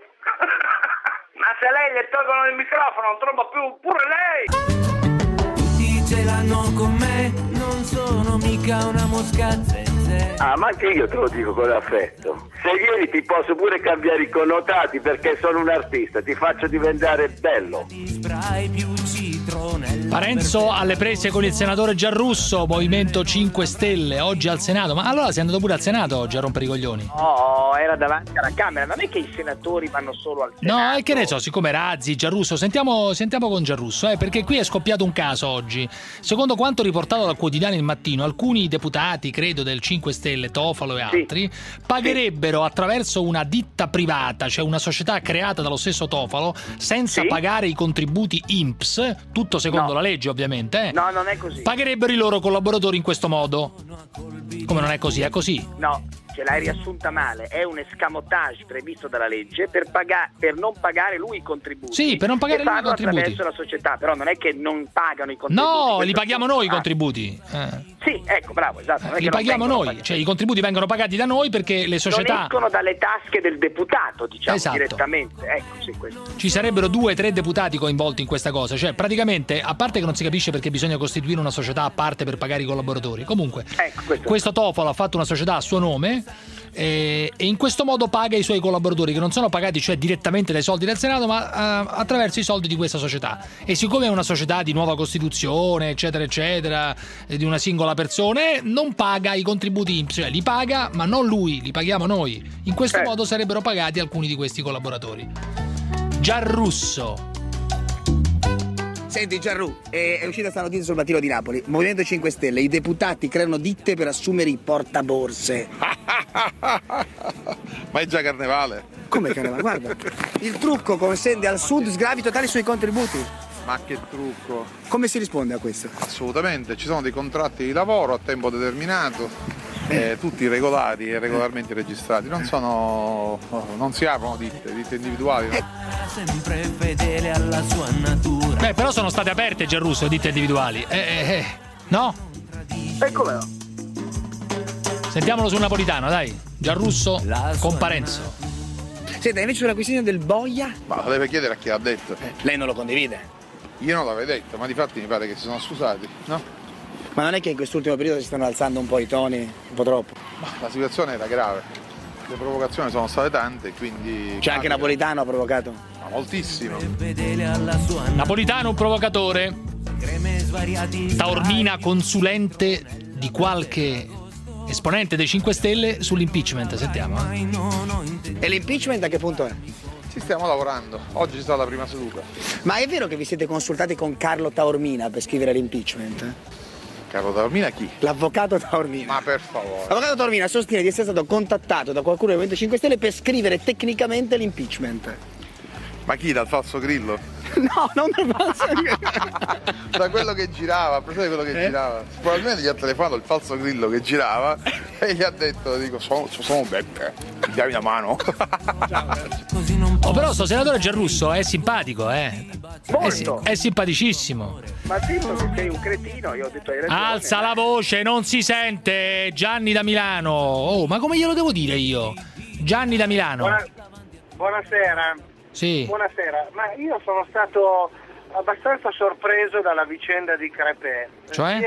Ma se lei le tolgono il microfono non tromba più pure lei. Tutti ce l'hanno con me, non sono mica una mosca zenzè. Ma anche io te lo dico con affetto. Se vieni ti posso pure cambiare i connotati perché sono un artista, ti faccio diventare bello. Parenzo alle prese con il senatore Giarrusso, Movimento 5 Stelle, oggi al Senato. Ma allora sei andato pure al Senato oggi a rompere i coglioni? No, era davanti alla Camera. Non è che i senatori vanno solo al Senato. No, e che ne so, siccome Razzi, Giarrusso, sentiamo con Giarrusso, perché qui è scoppiato un caso oggi. Secondo quanto riportato dal quotidiano Il Mattino, alcuni deputati, credo del 5 Stelle, Tofalo e altri, pagherebbero attraverso una ditta privata, cioè una società creata dallo stesso Tofalo, senza pagare i contributi INPS, tutto secondo la legge ovviamente. No, non è così. Pagherebbero i loro collaboratori in questo modo. Come non è così? È così. No, ce l'hai riassunta male. È un escamotage previsto dalla legge per non pagare lui i contributi. Sì, per non pagare lui i contributi. Attraverso la società, però non è che non pagano i contributi. No, li paghiamo noi i contributi. Sì, ecco, bravo, esatto. Li paghiamo noi, cioè i contributi vengono pagati da noi perché le società... Non escono dalle tasche del deputato, diciamo, esatto, direttamente. Ecco, sì, questo. Ci sarebbero 2 o 3 deputati coinvolti in questa cosa, cioè praticamente, a parte che non si capisce perché bisogna costituire una società a parte per pagare i collaboratori, comunque questo Tofalo ha fatto una società a suo nome e in questo modo paga i suoi collaboratori, che non sono pagati cioè direttamente dai soldi del Senato, ma attraverso i soldi di questa società. E siccome è una società di nuova costituzione, eccetera eccetera, di una singola persona, non paga i contributi INPS, cioè li paga ma non lui, li paghiamo noi. In questo modo sarebbero pagati alcuni di questi collaboratori. Giarrusso. Senti Giarru, è uscita sta notizia sul mattino di Napoli. Movimento 5 Stelle, i deputati creano ditte per assumere i portaborse. Ma è già carnevale. Come carnevale? Guarda, il trucco consente al Sud sgravi totali sui contributi. Ma che trucco? Come si risponde a questo? Assolutamente, ci sono dei contratti di lavoro a tempo determinato tutti regolari e regolarmente registrati, non si aprono ditte individuali. No? Sempre fedele alla sua natura. Beh, però sono state aperte, Giarrusso, ditte individuali. No? Ecco. Sentiamolo sul napolitano, dai. Giarrusso con Parenzo. Senta, invece sulla questione del boia? Ma lo deve chiedere a chi l'ha detto. Lei non lo condivide? Io non l'avevo detto, ma difatti mi pare che si sono scusati, no? Ma non è che in quest'ultimo periodo si stanno alzando un po' i toni, un po' troppo? Ma la situazione era grave. Le provocazioni sono state tante, quindi... C'è anche Napolitano ha provocato? Ma moltissimo. Napolitano un provocatore. Taormina consulente di qualche esponente dei 5 Stelle sull'impeachment, sentiamo. E l'impeachment a che punto è? Ci stiamo lavorando, oggi ci sarà la prima seduta. Ma è vero che vi siete consultati con Carlo Taormina per scrivere l'impeachment? Carlo Taormina chi? L'avvocato Taormina. Ma per favore. L'avvocato Taormina sostiene di essere stato contattato da qualcuno del Movimento 5 Stelle per scrivere tecnicamente l'impeachment. Ma chi? Dal falso Grillo? No, non dal falso Grillo. Da quello che girava, presente quello che girava. Probabilmente gli ha telefonato il falso Grillo che girava e gli ha detto, sono Beppe, dammi una mano. Però sto senatore Giarrusso è simpatico, Molto. È simpaticissimo. Ma detto che sei un cretino, io ho detto hai ragione. Alza la voce, non si sente. Gianni da Milano. Oh, ma come glielo devo dire io? Gianni da Milano. Buonasera. Sì. Buonasera, ma io sono stato abbastanza sorpreso dalla vicenda di Crepè. Cioè?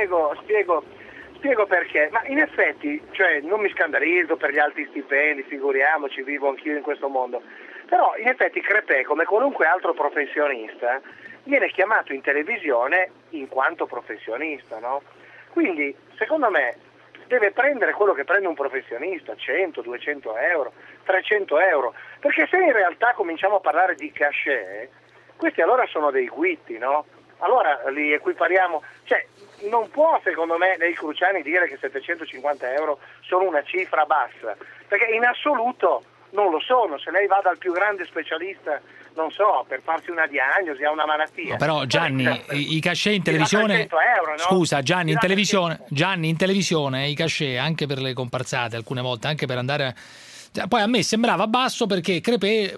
Spiego perché, ma in effetti, cioè, non mi scandalizzo per gli alti stipendi, figuriamoci, vivo anch'io in questo mondo, però in effetti Crepè, come qualunque altro professionista, viene chiamato in televisione in quanto professionista, no? Quindi, secondo me, deve prendere quello che prende un professionista, 100, 200 euro, 300 euro, perché se in realtà cominciamo a parlare di cachet, questi allora sono dei guitti, no? Allora li equipariamo, cioè non può secondo me lei Cruciani dire che 750 euro sono una cifra bassa, perché in assoluto non lo sono. Se lei va dal più grande specialista, non so, per farsi una diagnosi, ha una malattia. No, però Gianni, i cachet in televisione, euro, no? Scusa Gianni, in televisione i cachet anche per le comparsate alcune volte, anche per andare. Poi a me sembrava basso perché Crepè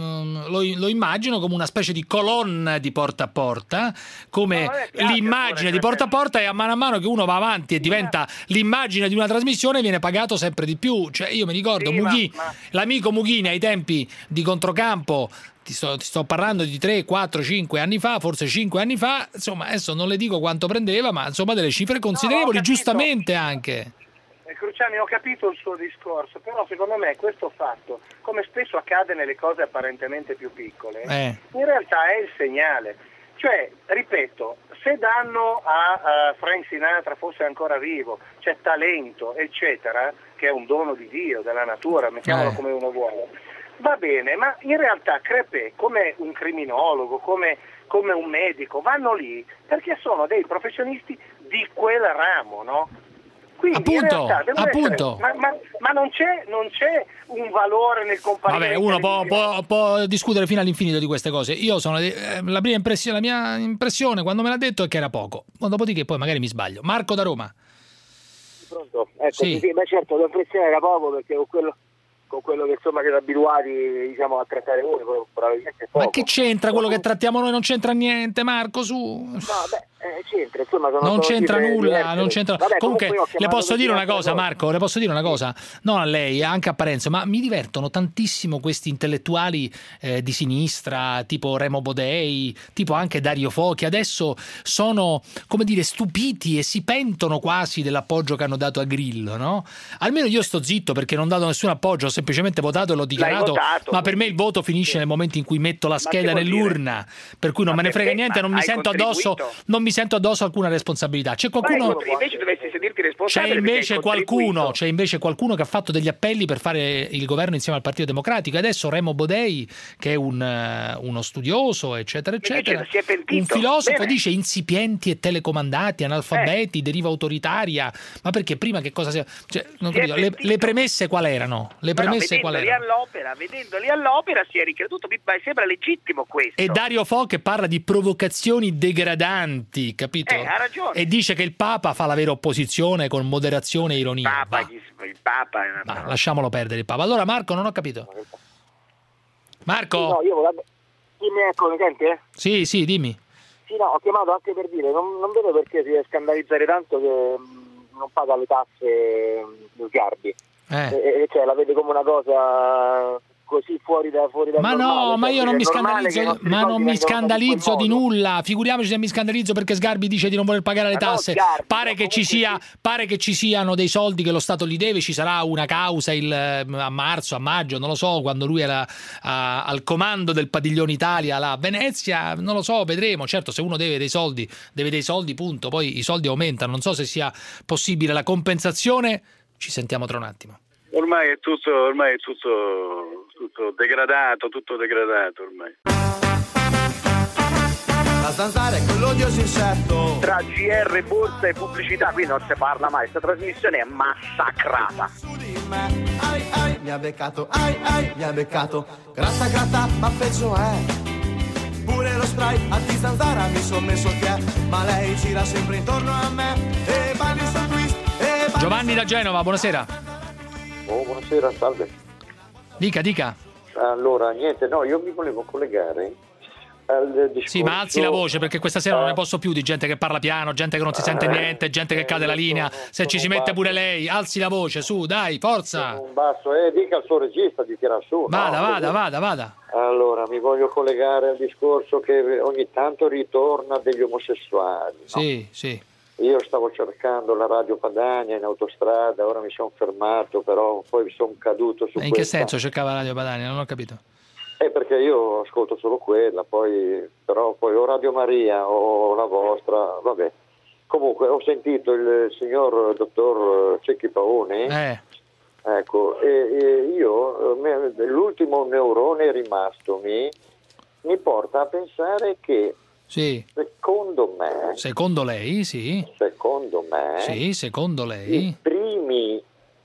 lo immagino come una specie di colonna di porta a porta, come l'immagine di porta a porta, e a mano che uno va avanti e diventa l'immagine di una trasmissione viene pagato sempre di più. Cioè io mi ricordo l'amico Mughini ai tempi di Controcampo, ti sto parlando di 3, 4, 5 anni fa, forse 5 anni fa, insomma adesso non le dico quanto prendeva, ma insomma delle cifre considerevoli, giustamente anche. Cruciani, ho capito il suo discorso, però secondo me questo fatto, come spesso accade nelle cose apparentemente più piccole, in realtà è il segnale. Cioè, ripeto, se danno a Frank Sinatra, fosse ancora vivo, c'è talento, eccetera, che è un dono di Dio, della natura, mettiamolo come uno vuole, va bene, ma in realtà Crepè, come un criminologo, come un medico, vanno lì perché sono dei professionisti di quel ramo, no? Quindi appunto. Essere, ma non c'è un valore nel comparire. Vabbè, uno può discutere fino all'infinito di queste cose. Io sono la mia impressione quando me l'ha detto è che era poco. Dopodiché poi magari mi sbaglio. Marco da Roma. Pronto? Ecco, sì. Ma certo, l'impressione era poco perché con quello che insomma siete abituati, diciamo, a trattare voi, probabilmente poco. Ma che c'entra quello che trattiamo noi? Non c'entra niente, Marco, su. No, beh, c'entra, insomma, non c'entra nulla, non c'entra. Vabbè, comunque le posso dire una cosa, cosa. Marco, le posso dire una cosa, non a lei, anche a Parenzo, ma mi divertono tantissimo questi intellettuali di sinistra, tipo Remo Bodei, tipo anche Dario Fo, che adesso sono, come dire, stupiti e si pentono quasi dell'appoggio che hanno dato a Grillo, no? Almeno io sto zitto perché non ho dato nessun appoggio, ho semplicemente votato e l'ho dichiarato, ma per me il voto finisce nel momento in cui metto la scheda nell'urna, per cui non me ne frega niente, non mi sento addosso alcuna responsabilità. C'è qualcuno, invece dovresti sentirti responsabile. C'è invece qualcuno che ha fatto degli appelli per fare il governo insieme al Partito Democratico, e adesso Remo Bodei, che è uno studioso, eccetera eccetera, un filosofo, dice insipienti e telecomandati, analfabeti, deriva autoritaria. Ma perché prima che cosa sia? Cioè, non capito, le premesse qual erano? Vedendoli all'opera si è ricreduto, mi sembra legittimo questo. E Dario Fo che parla di provocazioni degradanti. così, capito? Ha ragione. E dice che il Papa fa la vera opposizione con moderazione e ironia. Il Papa è una... Ma lasciamolo perdere il Papa. Allora Marco, non ho capito. Marco? No, dimmi, ecco, mi sente? Sì, dimmi. Sì, no, ho chiamato anche per dire, non vedo perché si deve scandalizzare tanto che non paga le tasse Sgarbi. Cioè, la vede come una cosa così fuori da ma normale. no, ma io non mi scandalizzo, ma non mi scandalizzo di modo. nulla. Figuriamoci se mi scandalizzo perché Sgarbi dice di non voler pagare le tasse. Pare che ci siano dei soldi che lo Stato gli deve. Ci sarà una causa a marzo, a maggio, non lo so, quando lui era al comando del Padiglione Italia là a Venezia, non lo so, vedremo. Certo, se uno deve dei soldi, punto. Poi i soldi aumentano. Non so se sia possibile la compensazizione. Ci sentiamo tra un attimo. Ormai è tutto degradato ormai. La zanzara è quell'odioso insetto. Tra GR, borsa e pubblicità qui non si parla mai, questa trasmissione è massacrata. Ai, mi ha beccato, mi ha beccato. Gratta, ma peggio è. Pure lo spray a di zanzara mi son messo che è. Ma lei gira sempre intorno a me. E balli sul twist. Giovanni da Genova, buonasera. Buonasera, salve. Dica. Allora, niente, no, io mi volevo collegare al discorso... Sì, ma alzi la voce perché questa sera non ne posso più di gente che parla piano, gente che non si sente niente, gente che cade la linea. Se ci si mette pure lei, alzi la voce, su, dai, forza. Un basso, dica al suo regista di tirar su. Vada. Allora, mi voglio collegare al discorso che ogni tanto ritorna degli omosessuali. Sì. Io stavo cercando la Radio Padania in autostrada, ora mi sono fermato, però poi sono caduto su in che senso cercava la Radio Padania? Non ho capito. Perché io ascolto solo quella, però poi o Radio Maria o la vostra, vabbè. Comunque ho sentito il signor dottor Cecchi Paoni, ecco, e io, l'ultimo neurone rimasto mi porta a pensare che secondo lei, i primi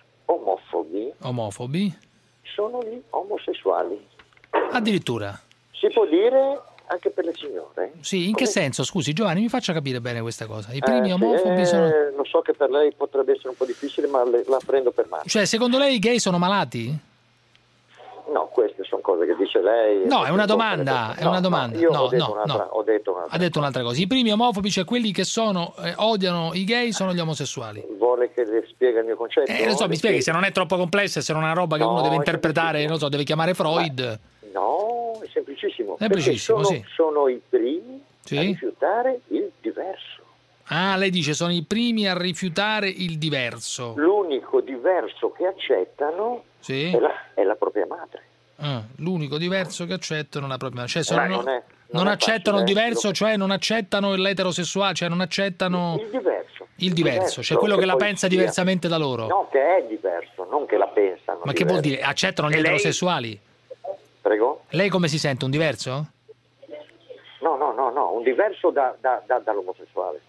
omofobi sono gli omosessuali. Addirittura. Si può dire anche per le signore? Sì, in che senso? Scusi Giovanni, mi faccia capire bene questa cosa. I primi omofobi sono... Lo so che per lei potrebbe essere un po' difficile, ma la prendo per mano. Cioè, secondo lei i gay sono malati? No, queste sono cose che dice lei. No, è una domanda. Io ho detto Ha detto un'altra cosa. I primi omofobi, cioè quelli che odiano i gay, sono gli omosessuali. Vuole che le spiega il mio concetto? Lo so, mi spieghi, se non è troppo complessa, se non è una roba che uno deve interpretare, non so, deve chiamare Freud. No, è semplicissimo. Sì. Sono i primi a rifiutare il diverso. Ah, lei dice sono i primi a rifiutare il diverso. L'unico diverso che accettano è la propria madre. L'unico diverso che accettano è la propria madre. Cioè, non accettano il diverso, cioè non accettano l'eterosessuale, cioè non accettano il diverso, cioè quello che la pensa diversamente da loro. No, che è diverso, non che la pensano. Ma che vuol dire? Accettano gli eterosessuali? Prego? Lei come si sente? Un diverso? No, un diverso dall'omosessuale.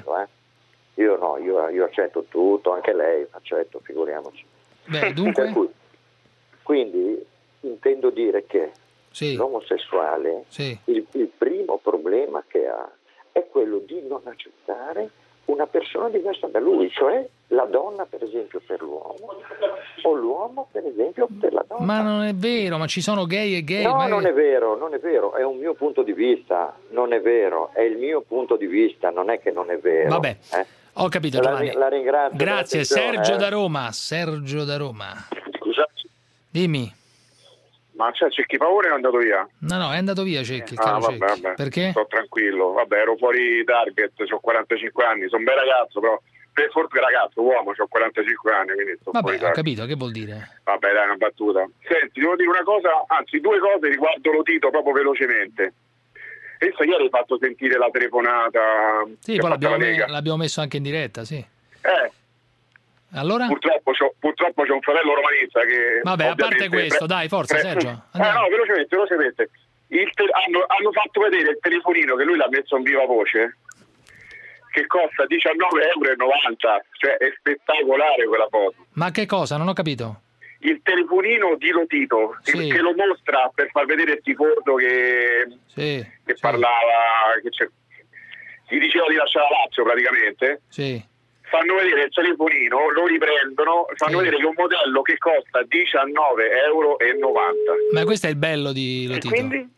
Io accetto tutto, anche lei accetto, figuriamoci. Beh, dunque? Quindi intendo dire che l'omosessuale, il primo problema che ha è quello di non accettare una persona diversa da lui, cioè la donna per esempio per l'uomo o l'uomo per esempio per la donna. Ma non è vero, ma ci sono gay e gay. No, non è vero, è un mio punto di vista, non è vero, è il mio punto di vista, non è che non è vero. Vabbè, ho capito Giovanni. La ringrazio. Grazie, Sergio da Roma. Scusate. Dimmi. Ma Cecchi Paone è andato via? No, è andato via Cecchi. Vabbè. Perché? Sto tranquillo. Vabbè, ero fuori target, ho 45 anni, sono un bel ragazzo, però uomo, ho 45 anni, quindi sto fuori target. Ho capito, che vuol dire? Vabbè, dai, una battuta. Senti, devo dire una cosa, anzi due cose riguardo lo Tito proprio velocemente. Essa ieri hai fatto sentire la telefonata. Sì, poi l'abbiamo messo anche in diretta, sì. Allora? Purtroppo c'è un fratello romanista che... Vabbè, a parte questo, dai, forza Sergio. No, velocemente. Hanno fatto vedere il telefonino che lui l'ha messo in viva voce, che costa 19,90 €, cioè è spettacolare quella foto. Ma che cosa? Non ho capito. Il telefonino di Lotito, che lo mostra per far vedere il tifoso che parlava, che c'è... ti diceva di lasciare la Lazio praticamente. Sì. Fanno vedere il telefonino, lo riprendono, fanno vedere che un modello che costa €19,90. Ma questo è il bello di Lotito. E quindi?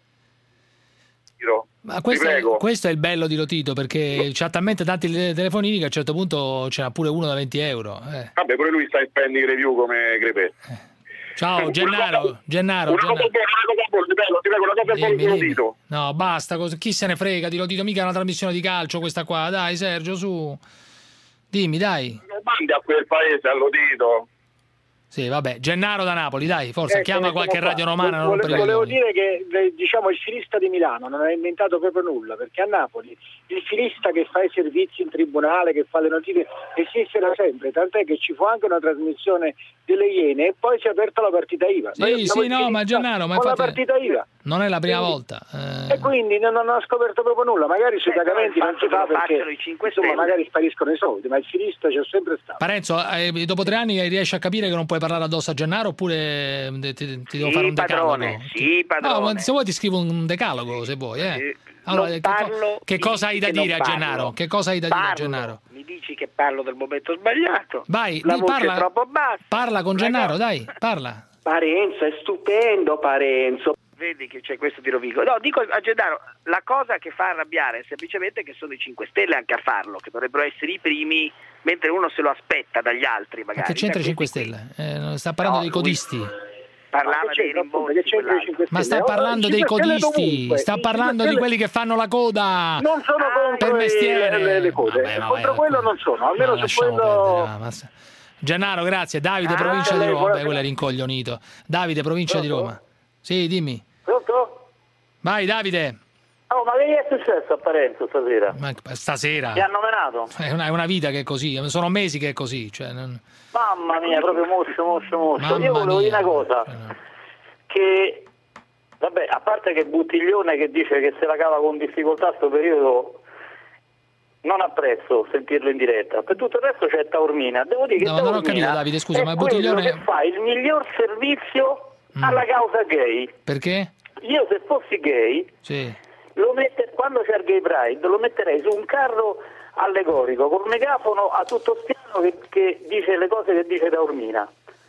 Ma questo è il bello di Lotito, perché c'ha talmente tanti telefonini che a un certo punto ce n'ha pure uno da €20. Vabbè, pure lui sta in pending review come Crepè. Ciao Gennaro. Una cosa buona, ti prego, una cosa buona di Lotito. No, basta, chi se ne frega di Lotito, mica è una trasmissione di calcio questa qua. Dai Sergio, su. Dimmi, dai. Non mandi a quel paese, a Lotito. Sì, vabbè, Gennaro da Napoli, dai, forse chiama qualche radio romana. Volevo dire che diciamo il filista di Milano non ha inventato proprio nulla, perché a Napoli il filista che fa i servizi in tribunale, che fa le notizie, esiste da sempre, tant'è che ci fu anche una trasmissione delle Iene e poi si è aperta la partita IVA. Sì, no, ma Gennaro, ma infatti, la partita IVA. Non è la prima volta. E quindi non ha scoperto proprio nulla, magari sui pagamenti non si fa perché insomma, magari spariscono i soldi, ma il filista c'è sempre stato. Parenzo, dopo 3 anni riesci a capire che non puoi parlare addosso a Gennaro, oppure ti devo fare un decalogo? Sì, padrone. No, se vuoi ti scrivo un decalogo, se vuoi. Allora, che cosa hai da dire a Gennaro? Che cosa hai da dire a Gennaro? Mi dici che parlo del momento sbagliato? Vai, la voce parla, è troppo bassa. Parla con Gennaro, dai, parla. Parenzo, è stupendo Parenzo. Vedi che c'è questo di Rovigo. No, dico a Gennaro, la cosa che fa arrabbiare è semplicemente che sono i 5 Stelle anche a farlo, che dovrebbero essere i primi, mentre uno se lo aspetta dagli altri magari. Ma che c'entra i 5 Stelle? Sta parlando dei codisti. Parlava dei rimborsi, ma sta parlando dei codisti, sta parlando di quelli che fanno la coda. Non sono contro le code, contro quello non sono, almeno su quello. Gennaro, grazie. Davide, provincia di Roma. Quello è rincoglionito. Davide, provincia di Roma. Sì, dimmi. Pronto? Vai, Davide. Oh, ma che gli è successo a Parenzo stasera? Ma stasera? Ti hanno menato? È una vita che è così, sono mesi che è così. Cioè, Mamma mia, proprio moscio. Io volevo dire una cosa, che, vabbè, a parte che Buttiglione che dice che se la cava con difficoltà a sto periodo, non apprezzo sentirlo in diretta. Per tutto il resto c'è Taormina. Devo dire che non ho capito, Davide, scusa, ma Buttiglione che fa il miglior servizio alla causa gay. Perché? Io se fossi gay, sì, quando c'è il Gay Pride lo metterei su un carro allegorico col megafono a tutto spiano che dice le cose che dice Taormina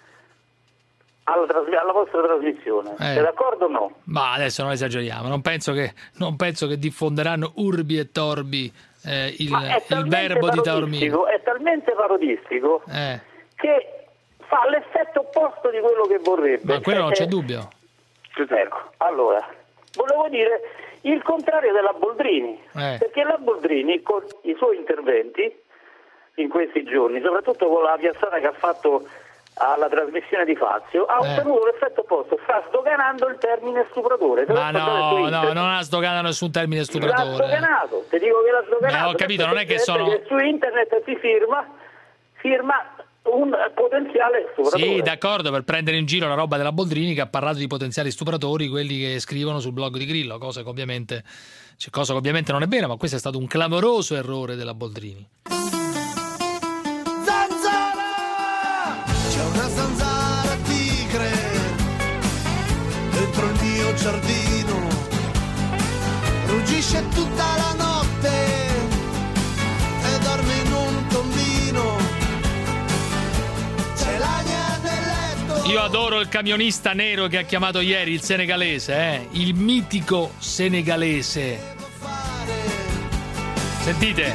alla vostra trasmissione. Sei d'accordo o no? Ma adesso non esageriamo, non penso che diffonderanno urbi e torbi il verbo di Taormina. È talmente parodistico che fa l'effetto opposto di quello che vorrebbe. Ma quello non c'è dubbio. Ecco, allora, volevo dire il contrario della Boldrini, perché la Boldrini con i suoi interventi in questi giorni, soprattutto con la piazzata che ha fatto alla trasmissione di Fazio, ha ottenuto l'effetto opposto, sta sdoganando il termine stupratore. Ma no, non ha sdoganato nessun termine stupratore. L'ha sdoganato, ti dico che l'ha sdoganato. Ho capito, non è che sono... Che su internet si firma un potenziale stupratore. Sì, d'accordo, per prendere in giro la roba della Boldrini, che ha parlato di potenziali stupratori, quelli che scrivono sul blog di Grillo, cosa che ovviamente non è vera, ma questo è stato un clamoroso errore della Boldrini. Zanzara! C'è una zanzara tigre dentro il mio giardino, ruggisce tutta la notte e dorme in un tombino. Io adoro il camionista nero che ha chiamato ieri, il senegalese, il mitico senegalese. Sentite.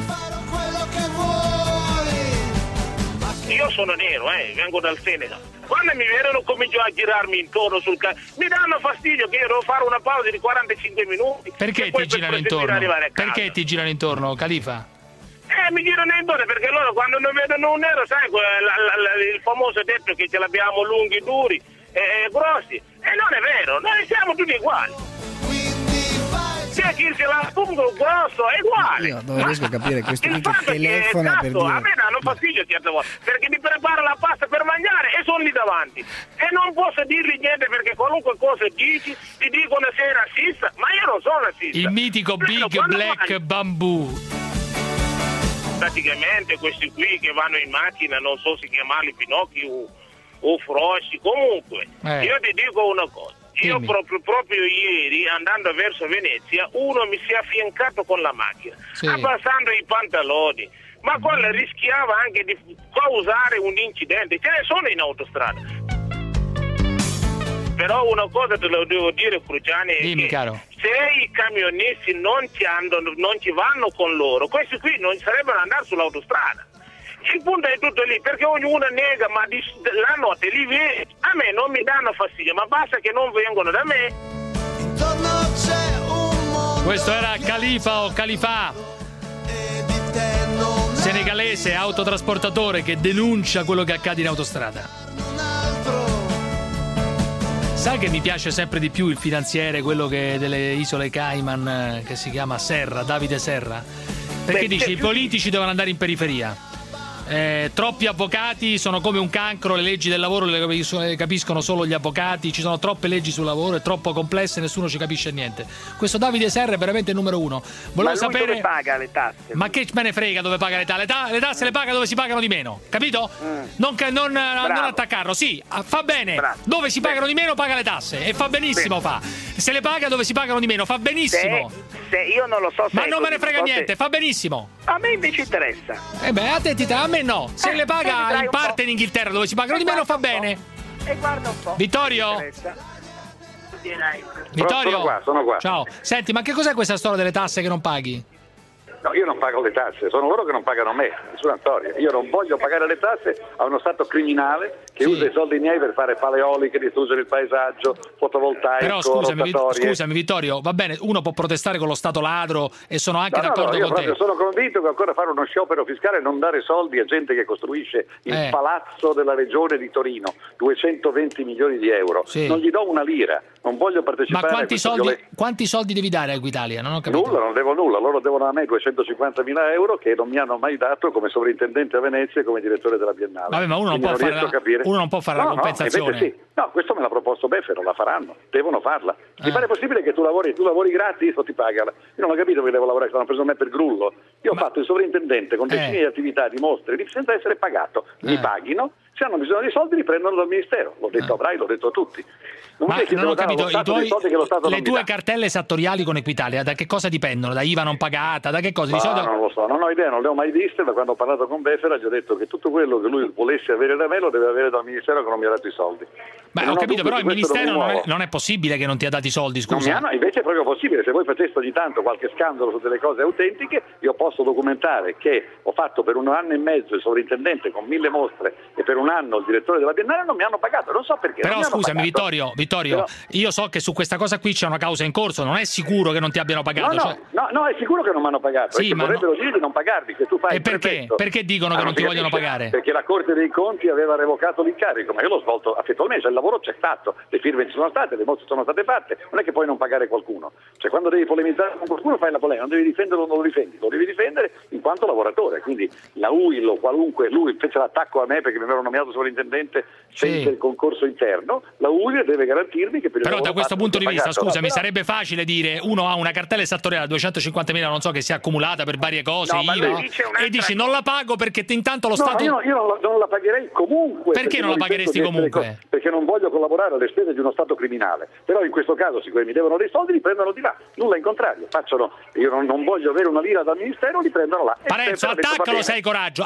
Io sono nero, vengo dal Senegal. Quando mi vedono comincio a girarmi intorno mi danno fastidio che io devo fare una pausa di 45 minuti. Perché ti girano intorno? Perché ti girano intorno, Califa? Mi girano intorno perché loro quando non vedono un nero, sai, il famoso detto che ce l'abbiamo lunghi, duri e grossi. E non è vero, noi siamo tutti uguali. C'è chi ce l'ha lungo, grosso, è uguale. Io non riesco a capire questo qui che telefona per dire. A me danno fastidio certe volte, perché mi prepara la pasta per mangiare e sono lì davanti. E non posso dirgli niente perché qualunque cosa dici, ti dicono sei razzista, ma io non sono razzista. Il mitico Big Black Bamboo. Praticamente questi qui che vanno in macchina, non so se chiamarli Pinocchio o Frosci, comunque io ti dico una cosa, Io proprio ieri, andando verso Venezia, uno mi si è affiancato con la macchina, abbassando i pantaloni, ma quello rischiava anche di causare un incidente. Ce ne sono in autostrada. Però una cosa te lo devo dire, Cruciani, dimmi, caro. Se i camionisti non ci vanno con loro, questi qui non sarebbero andati sull'autostrada. Il punto è tutto lì, perché ognuno nega, ma la notte li vedi, a me non mi danno fastidio, ma basta che non vengono da me. Questo era Khalifa o Khalifa, senegalese autotrasportatore che denuncia quello che accade in autostrada. Sai che mi piace sempre di più il finanziere, quello che delle isole Cayman, che si chiama Serra, Davide Serra, perché dice i politici devono andare in periferia. Troppi avvocati sono come un cancro, le leggi del lavoro le capiscono solo gli avvocati, ci sono troppe leggi sul lavoro, è troppo complesse, nessuno ci capisce niente. Questo Davide Serra è veramente il numero uno. Volevo sapere dove paga le tasse? Ma che me ne frega dove paga le tasse? Le tasse le paga dove si pagano di meno, capito? Non attaccarlo, sì, fa bene. Bravo. Dove si pagano di meno paga le tasse e fa benissimo, fa. Se le paga dove si pagano di meno fa benissimo. Se io non lo so, ma non me ne frega niente, fa benissimo. A me invece interessa. A me no. Se le paga in parte in Inghilterra dove si pagano di meno fa bene. E guarda un po'. Vittorio? Vittorio? Sono qua. Ciao. Senti, ma che cos'è questa storia delle tasse che non paghi? No, io non pago le tasse, sono loro che non pagano me, nessuna storia. Io non voglio pagare le tasse a uno Stato criminale che usa i soldi miei per fare pale eoliche, distruggere il paesaggio, fotovoltaico, però scusami Vittorio, va bene, uno può protestare con lo Stato ladro e sono anche d'accordo con te. Sono convinto che ancora fare uno sciopero fiscale e non dare soldi a gente che costruisce il palazzo della regione di Torino, 220 milioni di euro. Non gli do una lira, non voglio partecipare. Ma quanti soldi devi dare a Equitalia? Non ho capito. Nulla, non devo nulla, loro devono a me 250.000 euro che non mi hanno mai dato come sovrintendente a Venezia e come direttore della Biennale. Vabbè, ma uno non può fare la compensazione. Sì. No, questo me l'ha proposto Beffero, la faranno, devono farla. Mi pare possibile che tu lavori gratis o ti pagano? Io non ho capito che devo lavorare, hanno preso me per grullo. Io ho fatto il sovrintendente con decine di attività, di mostre, senza essere pagato. Mi paghino, se hanno bisogno di soldi li prendono dal Ministero. L'ho detto a Brai, l'ho detto a tutti. Non ho capito, le tue cartelle esattoriali con Equitalia da che cosa dipendono? Da IVA non pagata? Da che cosa? Non lo so, non ho idea, non le ho mai viste. Da quando ho parlato con Beffera gli ho detto che tutto quello che lui volesse avere da me lo deve avere dal Ministero che non mi ha dato i soldi. Ma ho capito, però il Ministero non è possibile che non ti ha dato i soldi, scusa. Invece è proprio possibile, se voi faceste ogni tanto qualche scandalo su delle cose autentiche, io posso documentare che ho fatto per 1 anno e mezzo il sovrintendente con 1000 mostre e per 1 anno il direttore della Biennale, non mi hanno pagato, non so perché. Però scusami Vittorio, io so che su questa cosa qui c'è una causa in corso, non è sicuro che non ti abbiano pagato. No, è sicuro che non mi hanno pagato, sì, vorrebbero dire di non pagarli, che tu fai. E perché? Perché dicono che non ti vogliono pagare? Perché la Corte dei Conti aveva revocato l'incarico, ma io l'ho svolto affettualmente, il lavoro c'è stato, le firme ci sono state, le mostre sono state fatte, non è che puoi non pagare qualcuno. Cioè quando devi polemizzare con qualcuno fai la polemica, non devi difenderlo o non lo difendi, lo devi difendere in quanto lavoratore. Quindi la UIL o qualunque, lui fece l'attacco a me perché mi avevano nominato sovrintendente senza il concorso interno, la UIL deve garantirmi che per il però da questo punto di vista, scusami, sarebbe facile dire uno ha una cartella esattoriale 250.000, non so, che si è accumulata per varie cose, IVA, e dici non la pago perché intanto lo Stato... Io non la pagherei comunque. Perché non la pagheresti comunque? Perché non voglio collaborare alle spese di uno Stato criminale. Però in questo caso, siccome mi devono dei soldi, li prendono di là. Nulla in contrario. Io non voglio avere una lira dal Ministero, li prendono là. Parenzo, attaccalo se hai coraggio.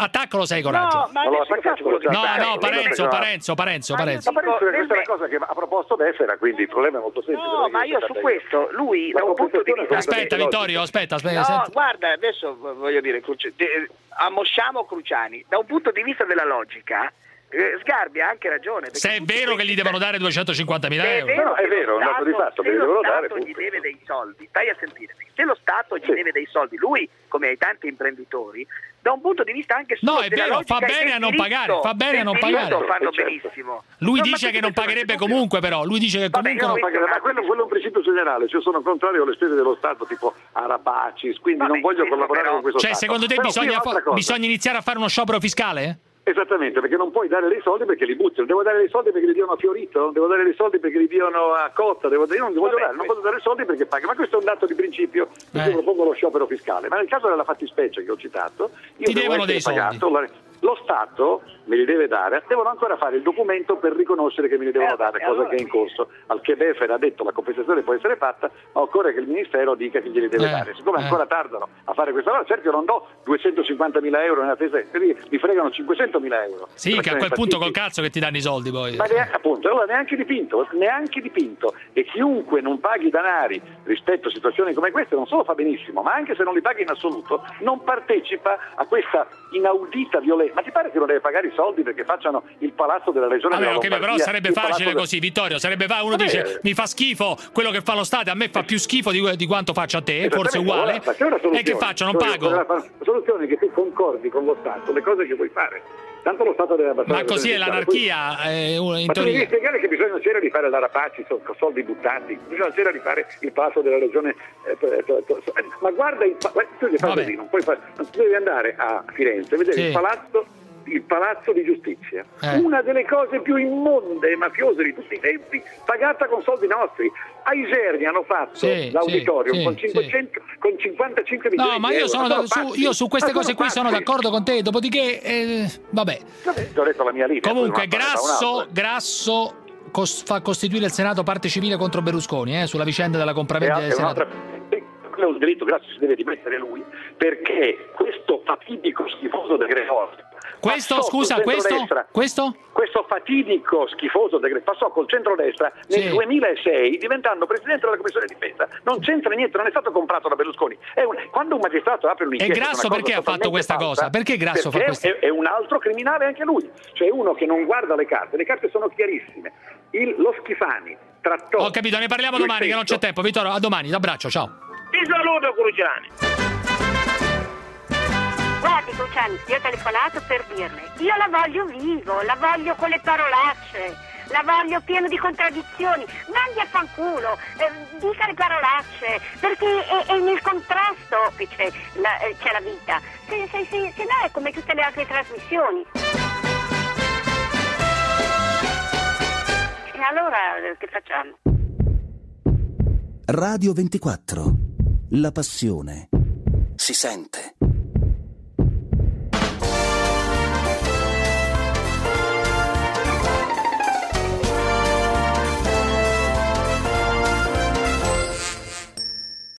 No, Parenzo. Questa è la cosa che ha proposto Beffera, quindi il problema è molto semplice. No, ma io su questo, lui da un punto di vista... Aspetta Vittorio, aspetta. No, guarda, adesso voglio dire, ammosciamo Cruciani. Da un punto di vista della logica, Sgarbi ha anche ragione. Se è vero che gli devono dare 250.000 euro. No, è vero, è un dato di fatto, se lo Stato gli deve dei soldi, stai a sentire, se lo Stato gli deve dei soldi, lui, come ai tanti imprenditori, da un punto di vista anche solo no, è vero, fa bene a non pagare, fanno benissimo. Lui dice che non pagherebbe comunque, però lui dice che comunque non pagherebbe, ma quello è un principio generale, cioè sono contrario alle spese dello Stato tipo Arapacis, quindi non voglio collaborare con questo Stato. Cioè, secondo te bisogna iniziare a fare uno sciopero fiscale? Esattamente, perché non puoi dare dei soldi perché li buttano, devo dare dei soldi perché li diano a Fiorito, devo dare dei soldi perché li diano a Cotta, io non voglio dare soldi perché paga, ma questo è un dato di principio, io propongo lo sciopero fiscale, ma nel caso della fattispecie che ho citato, io ti devono dei pagato, soldi. lo Stato me li deve dare, devono ancora fare il documento per riconoscere che me li devono dare, cosa che è in corso. Al che Befer ha detto la compensazione può essere fatta, ma occorre che il Ministero dica che glieli deve dare. Siccome ancora tardano a fare questa cosa, certo io non do 250.000 euro nella tesa, mi fregano 500.000 euro. Sì, che a quel punto col cazzo che ti danno i soldi poi. Ma appunto, allora neanche dipinto, e chiunque non paghi danari rispetto a situazioni come queste non solo fa benissimo, ma anche se non li paghi in assoluto non partecipa a questa inaudita violenza. Ma ti pare che non deve pagare i soldi perché facciano il palazzo della regione della Lombardia? Però sarebbe facile così, Vittorio, uno dice mi fa schifo quello che fa lo Stato, a me fa più schifo di quanto faccia a te, forse uguale, e che faccio, non pago? La soluzione è che tu concordi con lo Stato le cose che vuoi fare. Tanto lo Stato deve abbassare. Ma così è l'anarchia ma tu devi spiegare che bisogna c'era rifare la Rapaci con soldi buttati, bisogna c'era rifare il palazzo della regione, ma guarda tu devi andare a Firenze e vedere il palazzo di giustizia, una delle cose più immonde e mafiose di tutti i tempi, pagata con soldi nostri. A Isernia hanno fatto l'auditorium con 55 milioni di euro. Io su queste cose qui sono d'accordo con te, dopodiché vabbè. Ho detto la mia linea. Comunque Grasso fa costituire il Senato parte civile contro Berlusconi sulla vicenda della compravendita del Senato. Quello è un diritto, Grasso si deve dimettere lui, perché questo fatidico schifoso decreto questo fatidico schifoso decreto passò col centrodestra nel 2006 diventando presidente della Commissione Difesa. Non c'entra niente, non è stato comprato da Berlusconi. Quando un magistrato apre un'inchiesta, e Grasso perché ha fatto questa cosa? Perché Grasso fa questo? È un altro criminale anche lui, cioè uno che non guarda le carte sono chiarissime. Lo Schifani trattò. Ho capito, ne parliamo domani che non c'è tempo. Vittorio, a domani, un abbraccio, ciao. Ti saluto, Cruciani. Guardi, Cruciani, io ho telefonato per dirle, io la voglio vivo, la voglio con le parolacce, la voglio pieno di contraddizioni, mandi a fanculo, dica le parolacce, perché è nel contrasto che c'è la vita, se no è come tutte le altre trasmissioni. E allora che facciamo? Radio 24. La passione si sente.